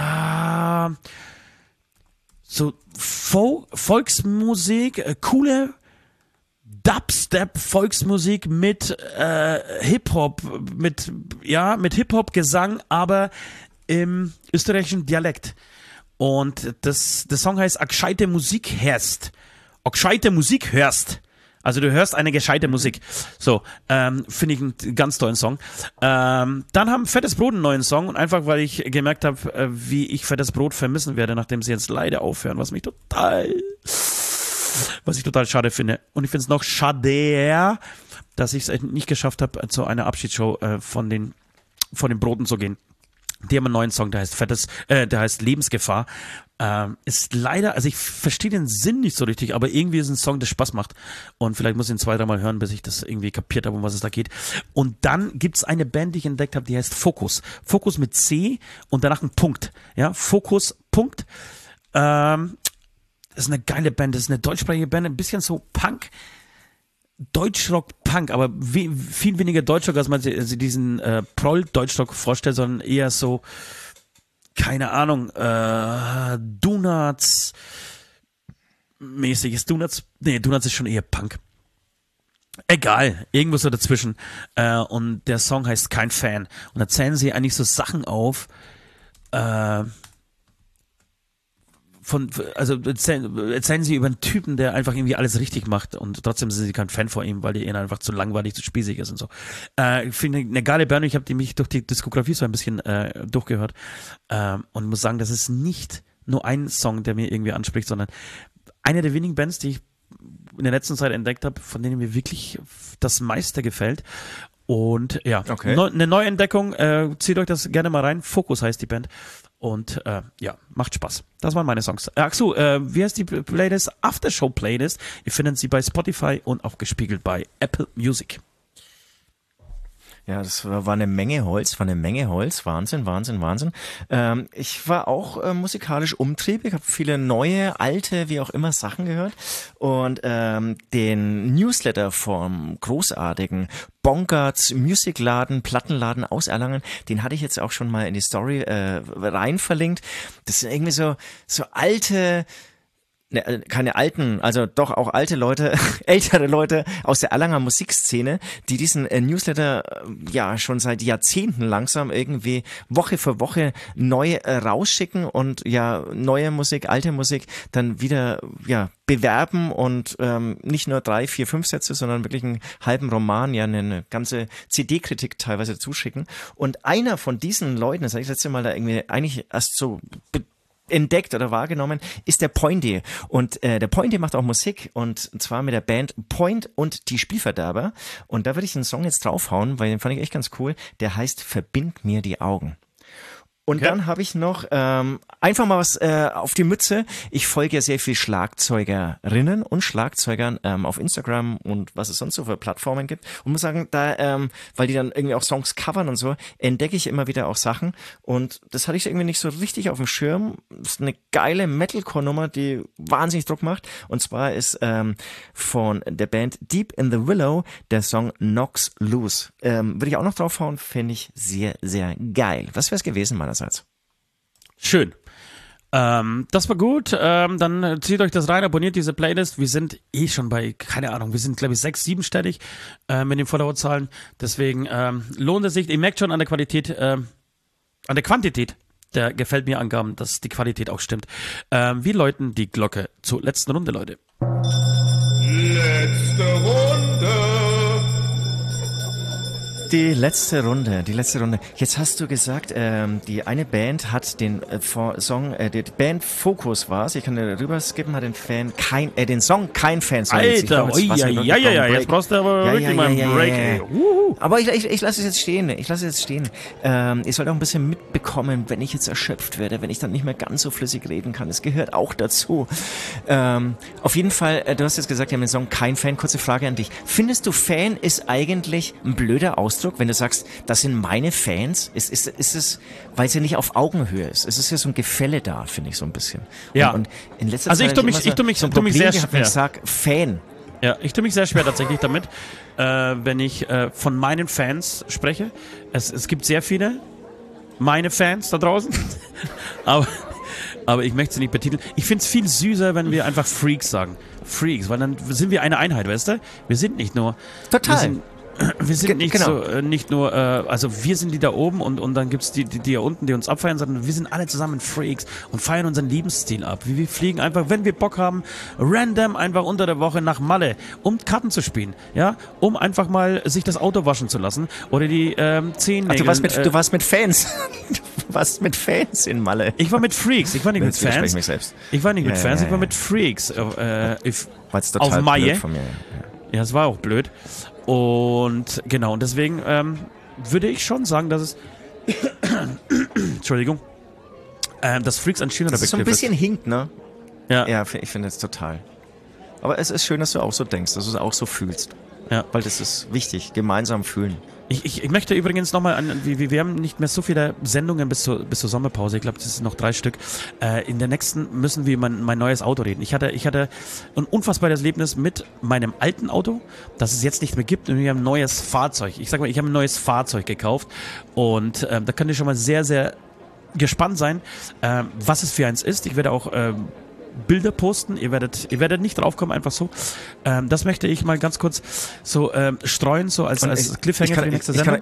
so Volksmusik, coole Dubstep-Volksmusik mit Hip-Hop, mit Hip-Hop-Gesang, aber im österreichischen Dialekt. Und der Song heißt A gescheite Musik hörst. A gescheite Musik hörst. Also du hörst eine gescheite Musik. So, finde ich einen ganz tollen Song. Dann haben Fettes Brot einen neuen Song und einfach, weil ich gemerkt habe, wie ich Fettes Brot vermissen werde, nachdem sie jetzt leider aufhören, was ich total schade finde. Und ich finde es noch schade, dass ich es nicht geschafft habe, zu einer Abschiedsshow von den Broten zu gehen. Die haben einen neuen Song, der heißt Lebensgefahr. Ist leider, also ich verstehe den Sinn nicht so richtig, aber irgendwie ist ein Song, der Spaß macht. Und vielleicht muss ich ihn 2-3 Mal hören, bis ich das irgendwie kapiert habe, um was es da geht. Und dann gibt's eine Band, die ich entdeckt habe, die heißt Fokus. Fokus mit C und danach ein Punkt. Ja, Fokus, Punkt. Das ist eine geile Band, das ist eine deutschsprachige Band, ein bisschen so Punk. Deutschrock-Punk, aber viel weniger Deutschrock, als man sich diesen Proll-Deutschrock vorstellt, sondern eher so, keine Ahnung, Donuts-mäßiges. Donuts ist schon eher Punk. Egal, irgendwo so dazwischen. Und der Song heißt Kein Fan. Und da zählen sie eigentlich so Sachen auf, erzählen sie über einen Typen, der einfach irgendwie alles richtig macht und trotzdem sind sie kein Fan von ihm, weil die ihn einfach zu langweilig, zu spießig ist und so. Ich finde eine geile Band, ich habe mich durch die Diskografie so ein bisschen durchgehört und muss sagen, das ist nicht nur ein Song, der mir irgendwie anspricht, sondern eine der wenigen Bands, die ich in der letzten Zeit entdeckt habe, von denen mir wirklich das meiste gefällt. Und ja, okay. Eine Neuentdeckung, zieht euch das gerne mal rein. Fokus heißt die Band. Und ja, macht Spaß. Das waren meine Songs. Ach so, wie heißt die Playlist? Aftershow Playlist. Ihr findet sie bei Spotify und auch gespiegelt bei Apple Music. Ja, das war eine Menge Holz. Wahnsinn. Ich war auch musikalisch umtriebig, habe viele neue, alte, wie auch immer Sachen gehört und den Newsletter vom großartigen Bongards Musicladen, Plattenladen aus Erlangen, den hatte ich jetzt auch schon mal in die Story rein verlinkt. Das sind irgendwie so alte, keine alten, also doch auch alte Leute, ältere Leute aus der Erlanger Musikszene, die diesen Newsletter ja schon seit Jahrzehnten langsam irgendwie Woche für Woche neu rausschicken und ja neue Musik, alte Musik dann wieder ja bewerben und nicht nur 3, 4, 5 Sätze, sondern wirklich einen halben Roman, ja eine ganze CD-Kritik teilweise zuschicken. Und einer von diesen Leuten, das habe ich das letzte Mal da irgendwie eigentlich erst so entdeckt oder wahrgenommen, ist der Pointy. Und der Pointy macht auch Musik und zwar mit der Band Point und die Spielverderber. Und da würde ich einen Song jetzt draufhauen, weil den fand ich echt ganz cool. Der heißt Verbind mir die Augen. Und dann habe ich noch einfach mal was auf die Mütze. Ich folge ja sehr viel Schlagzeugerinnen und Schlagzeugern auf Instagram und was es sonst so für Plattformen gibt. Und muss sagen, da, weil die dann irgendwie auch Songs covern und so, entdecke ich immer wieder auch Sachen. Und das hatte ich irgendwie nicht so richtig auf dem Schirm. Das ist eine geile Metalcore-Nummer, die wahnsinnig Druck macht. Und zwar ist von der Band Deep in the Willow der Song Knocks Loose. Würde ich auch noch draufhauen, finde ich sehr, sehr geil. Was wäre es gewesen meinerseits? Schön. Das war gut. Dann zieht euch das rein, abonniert diese Playlist. Wir sind schon bei, keine Ahnung, wir sind, glaube ich, 6-, 7-stellig mit den Followerzahlen. Deswegen lohnt es sich. Ihr merkt schon an der Qualität, an der Quantität der gefällt mir Angaben, dass die Qualität auch stimmt. Wir läuten die Glocke zur letzten Runde, Leute. Letzte Runde. Die letzte Runde. Jetzt hast du gesagt, die eine Band hat den Song, die Band Focus war's. Ich kann rüber skippen, hat den Song kein Fan. Alter, jetzt brauchst du aber wirklich mal einen Break. Aber ich lasse es jetzt stehen. Ihr sollt auch ein bisschen mitbekommen, wenn ich jetzt erschöpft werde, wenn ich dann nicht mehr ganz so flüssig reden kann. Es gehört auch dazu. Auf jeden Fall, du hast jetzt gesagt, wir haben den Song kein Fan. Kurze Frage an dich. Findest du, Fan ist eigentlich ein blöder Ausdruck, wenn du sagst, das sind meine Fans? Ist es, weil es ja nicht auf Augenhöhe ist. Es ist ja so ein Gefälle da, finde ich so ein bisschen. Ja. Und in letzter also Zeit ich tue mich sehr schwer. Wenn ich sage Fan. Ja, ich tue mich sehr schwer tatsächlich damit, wenn ich von meinen Fans spreche. Es gibt sehr viele meine Fans da draußen, aber ich möchte sie nicht betiteln. Ich finde es viel süßer, wenn wir einfach Freaks sagen. Freaks, weil dann sind wir eine Einheit, weißt du? Wir sind nicht nur... Total. Wir sind nicht nur, also wir sind die da oben und dann gibt's die da unten, die uns abfeiern, sondern wir sind alle zusammen Freaks und feiern unseren Lebensstil ab. Wir fliegen einfach, wenn wir Bock haben, random einfach unter der Woche nach Malle, um Karten zu spielen, ja, um einfach mal sich das Auto waschen zu lassen oder die Zehennägel. Du warst mit Fans. Du warst mit Fans in Malle. Ich war mit Freaks, ich war nicht mit Fans. Mich selbst. Ich war nicht mit Fans, ich war mit Freaks. Auf Malle. Von mir. Ja, es war auch blöd. Und genau, und deswegen würde ich schon sagen, dass es Entschuldigung, dass Freaks ein schönerer Begriff ist. So ein bisschen hinkt, ne? Ja. Ja, ich finde es total. Aber es ist schön, dass du auch so denkst, dass du es auch so fühlst. Ja. Weil das ist wichtig, gemeinsam fühlen. Ich möchte übrigens nochmal wir haben nicht mehr so viele Sendungen bis zur Sommerpause. Ich glaube, das sind noch 3 Stück. In der nächsten müssen wir über mein neues Auto reden. Ich hatte ein unfassbares Erlebnis mit meinem alten Auto, das es jetzt nicht mehr gibt. Und wir haben ein neues Fahrzeug. Ich sag mal, ich habe ein neues Fahrzeug gekauft. Und da könnt ihr schon mal sehr, sehr gespannt sein, was es für eins ist. Ich werde auch Bilder posten, ihr werdet nicht draufkommen, einfach so. Das möchte ich mal ganz kurz so streuen, so als Cliffhanger für die nächste Sendung.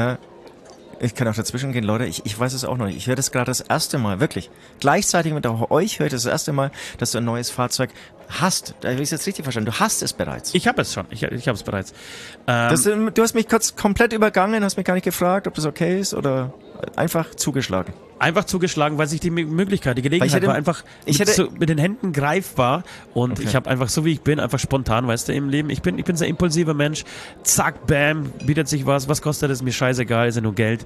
Ich kann auch dazwischen gehen, Leute, ich weiß es auch noch nicht. Ich höre das gerade das erste Mal, wirklich. Gleichzeitig mit euch höre ich das erste Mal, dass du ein neues Fahrzeug hast. Da habe ich es jetzt richtig verstanden. Du hast es bereits. Ich habe es schon. Ich habe es bereits. Du hast mich kurz komplett übergangen, hast mich gar nicht gefragt, ob das okay ist oder einfach zugeschlagen. Einfach zugeschlagen, weil sich die Möglichkeit, die Gelegenheit war einfach mit den Händen greifbar und ich habe einfach, so wie ich bin, einfach spontan, weißt du, im Leben, ich bin ein sehr impulsiver Mensch, zack, bam, bietet sich was kostet es, mir scheißegal, ist ja nur Geld,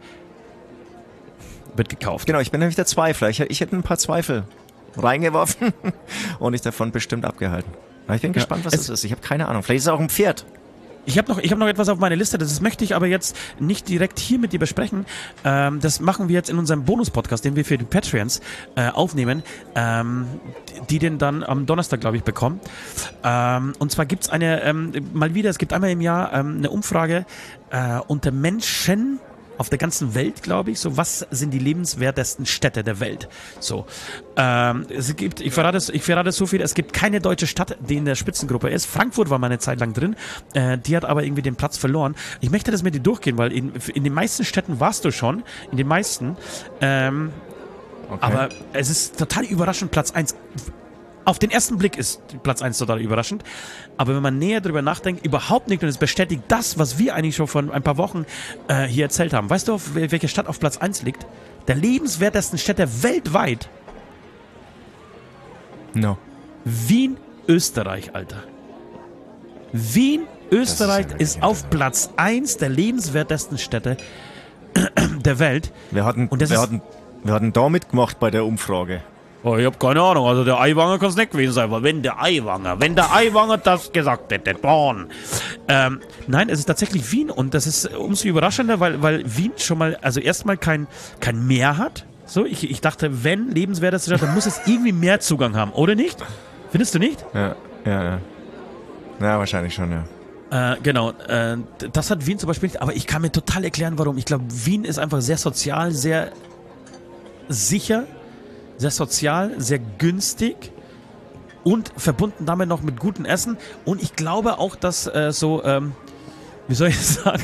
wird gekauft. Genau, ich bin nämlich der Zweifler, ich hätte ein paar Zweifel reingeworfen und ich davon bestimmt abgehalten. Aber ich bin gespannt, was das ist, ich habe keine Ahnung, vielleicht ist es auch ein Pferd. Ich hab noch etwas auf meiner Liste, das möchte ich aber jetzt nicht direkt hier mit dir besprechen. Das machen wir jetzt in unserem Bonus-Podcast, den wir für die Patreons aufnehmen, die den dann am Donnerstag, glaube ich, bekommen. Und zwar gibt's es gibt einmal im Jahr eine Umfrage unter Menschen auf der ganzen Welt, glaube ich, so, was sind die lebenswertesten Städte der Welt? So, ich verrate so viel, es gibt keine deutsche Stadt, die in der Spitzengruppe ist. Frankfurt war mal eine Zeit lang drin, die hat aber irgendwie den Platz verloren. Ich möchte das mit dir durchgehen, weil in den meisten Städten warst du schon, in den meisten, aber es ist total überraschend, Platz 1. Auf den ersten Blick ist Platz 1 total überraschend, aber wenn man näher drüber nachdenkt, überhaupt nicht, und es bestätigt das, was wir eigentlich schon vor ein paar Wochen hier erzählt haben. Weißt du, welche Stadt auf Platz 1 liegt? Der lebenswertesten Städte weltweit. No. Wien, Österreich, Alter. Wien, Österreich ist auf Platz 1 der lebenswertesten Städte der Welt. Wir hatten Wir hatten da mitgemacht bei der Umfrage. Oh, ich habe keine Ahnung, also der Aiwanger kann es nicht gewesen sein, weil wenn der Aiwanger das gesagt hätte, dann. Nein, es ist tatsächlich Wien und das ist umso überraschender, weil Wien schon mal, also erstmal kein Meer hat. So, ich dachte, wenn lebenswertes Stadt, dann muss es irgendwie mehr Zugang haben, oder nicht? Findest du nicht? Ja. Ja, wahrscheinlich schon, ja. Genau, das hat Wien zum Beispiel nicht, aber ich kann mir total erklären, warum. Ich glaube, Wien ist einfach sehr sozial, sehr sicher, sehr sozial, sehr günstig und verbunden damit noch mit gutem Essen. Und ich glaube auch, dass wie soll ich sagen,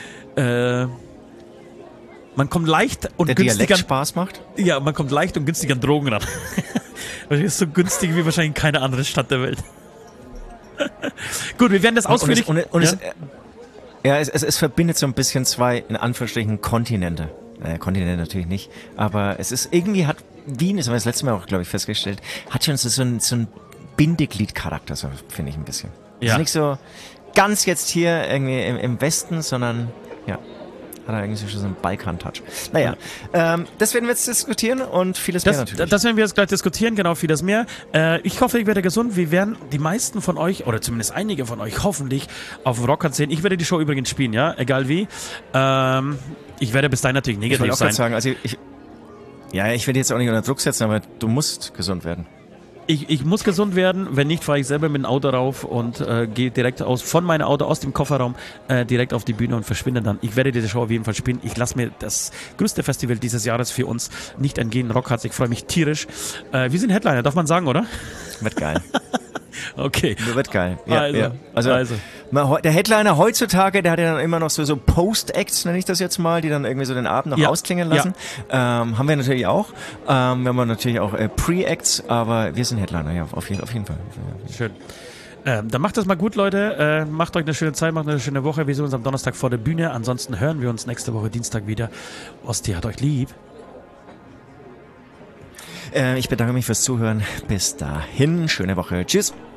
man kommt leicht und der günstig Dialekt Spaß macht? Ja, man kommt leicht und günstig an Drogen ran. Das ist so günstig wie wahrscheinlich keine andere Stadt der Welt. Gut, wir werden das ausführlich... Es verbindet so ein bisschen zwei, in Anführungsstrichen, Kontinente. Kontinente natürlich nicht, aber es ist irgendwie hat Wien, das haben wir das letzte Mal auch, glaube ich, festgestellt, hat schon so einen Bindeglied-Charakter, so finde ich ein bisschen. Ja. Ist nicht so ganz jetzt hier irgendwie im Westen, sondern ja, hat er irgendwie schon so einen Balkan-Touch. Naja, das werden wir jetzt diskutieren und vieles mehr natürlich. Das werden wir jetzt gleich diskutieren, genau, vieles mehr. Ich hoffe, ich werde gesund. Wir werden die meisten von euch, oder zumindest einige von euch, hoffentlich auf Rockern sehen. Ich werde die Show übrigens spielen, ja, egal wie. Ich werde bis dahin natürlich negativ sein. Ich wollte auch sagen, also ich werde jetzt auch nicht unter Druck setzen, aber du musst gesund werden. Ich muss gesund werden, wenn nicht, fahre ich selber mit dem Auto rauf und gehe direkt von meinem Auto, aus dem Kofferraum, direkt auf die Bühne und verschwinde dann. Ich werde diese Show auf jeden Fall spielen. Ich lasse mir das größte Festival dieses Jahres für uns nicht entgehen. Rockharz, ich freue mich tierisch. Wir sind Headliner, darf man sagen, oder? Wird geil. Okay. Wird geil. Ja, also. Der Headliner heutzutage, der hat ja dann immer noch so Post-Acts, nenne ich das jetzt mal, die dann irgendwie so den Abend noch ausklingen lassen. Ja. Haben wir natürlich auch. Wir haben natürlich auch Pre-Acts, aber wir sind Headliner, ja, auf jeden Fall. Schön. Dann macht das mal gut, Leute. Macht euch eine schöne Zeit, macht eine schöne Woche. Wir sehen uns am Donnerstag vor der Bühne. Ansonsten hören wir uns nächste Woche Dienstag wieder. Osti hat euch lieb. Ich bedanke mich fürs Zuhören. Bis dahin, schöne Woche. Tschüss.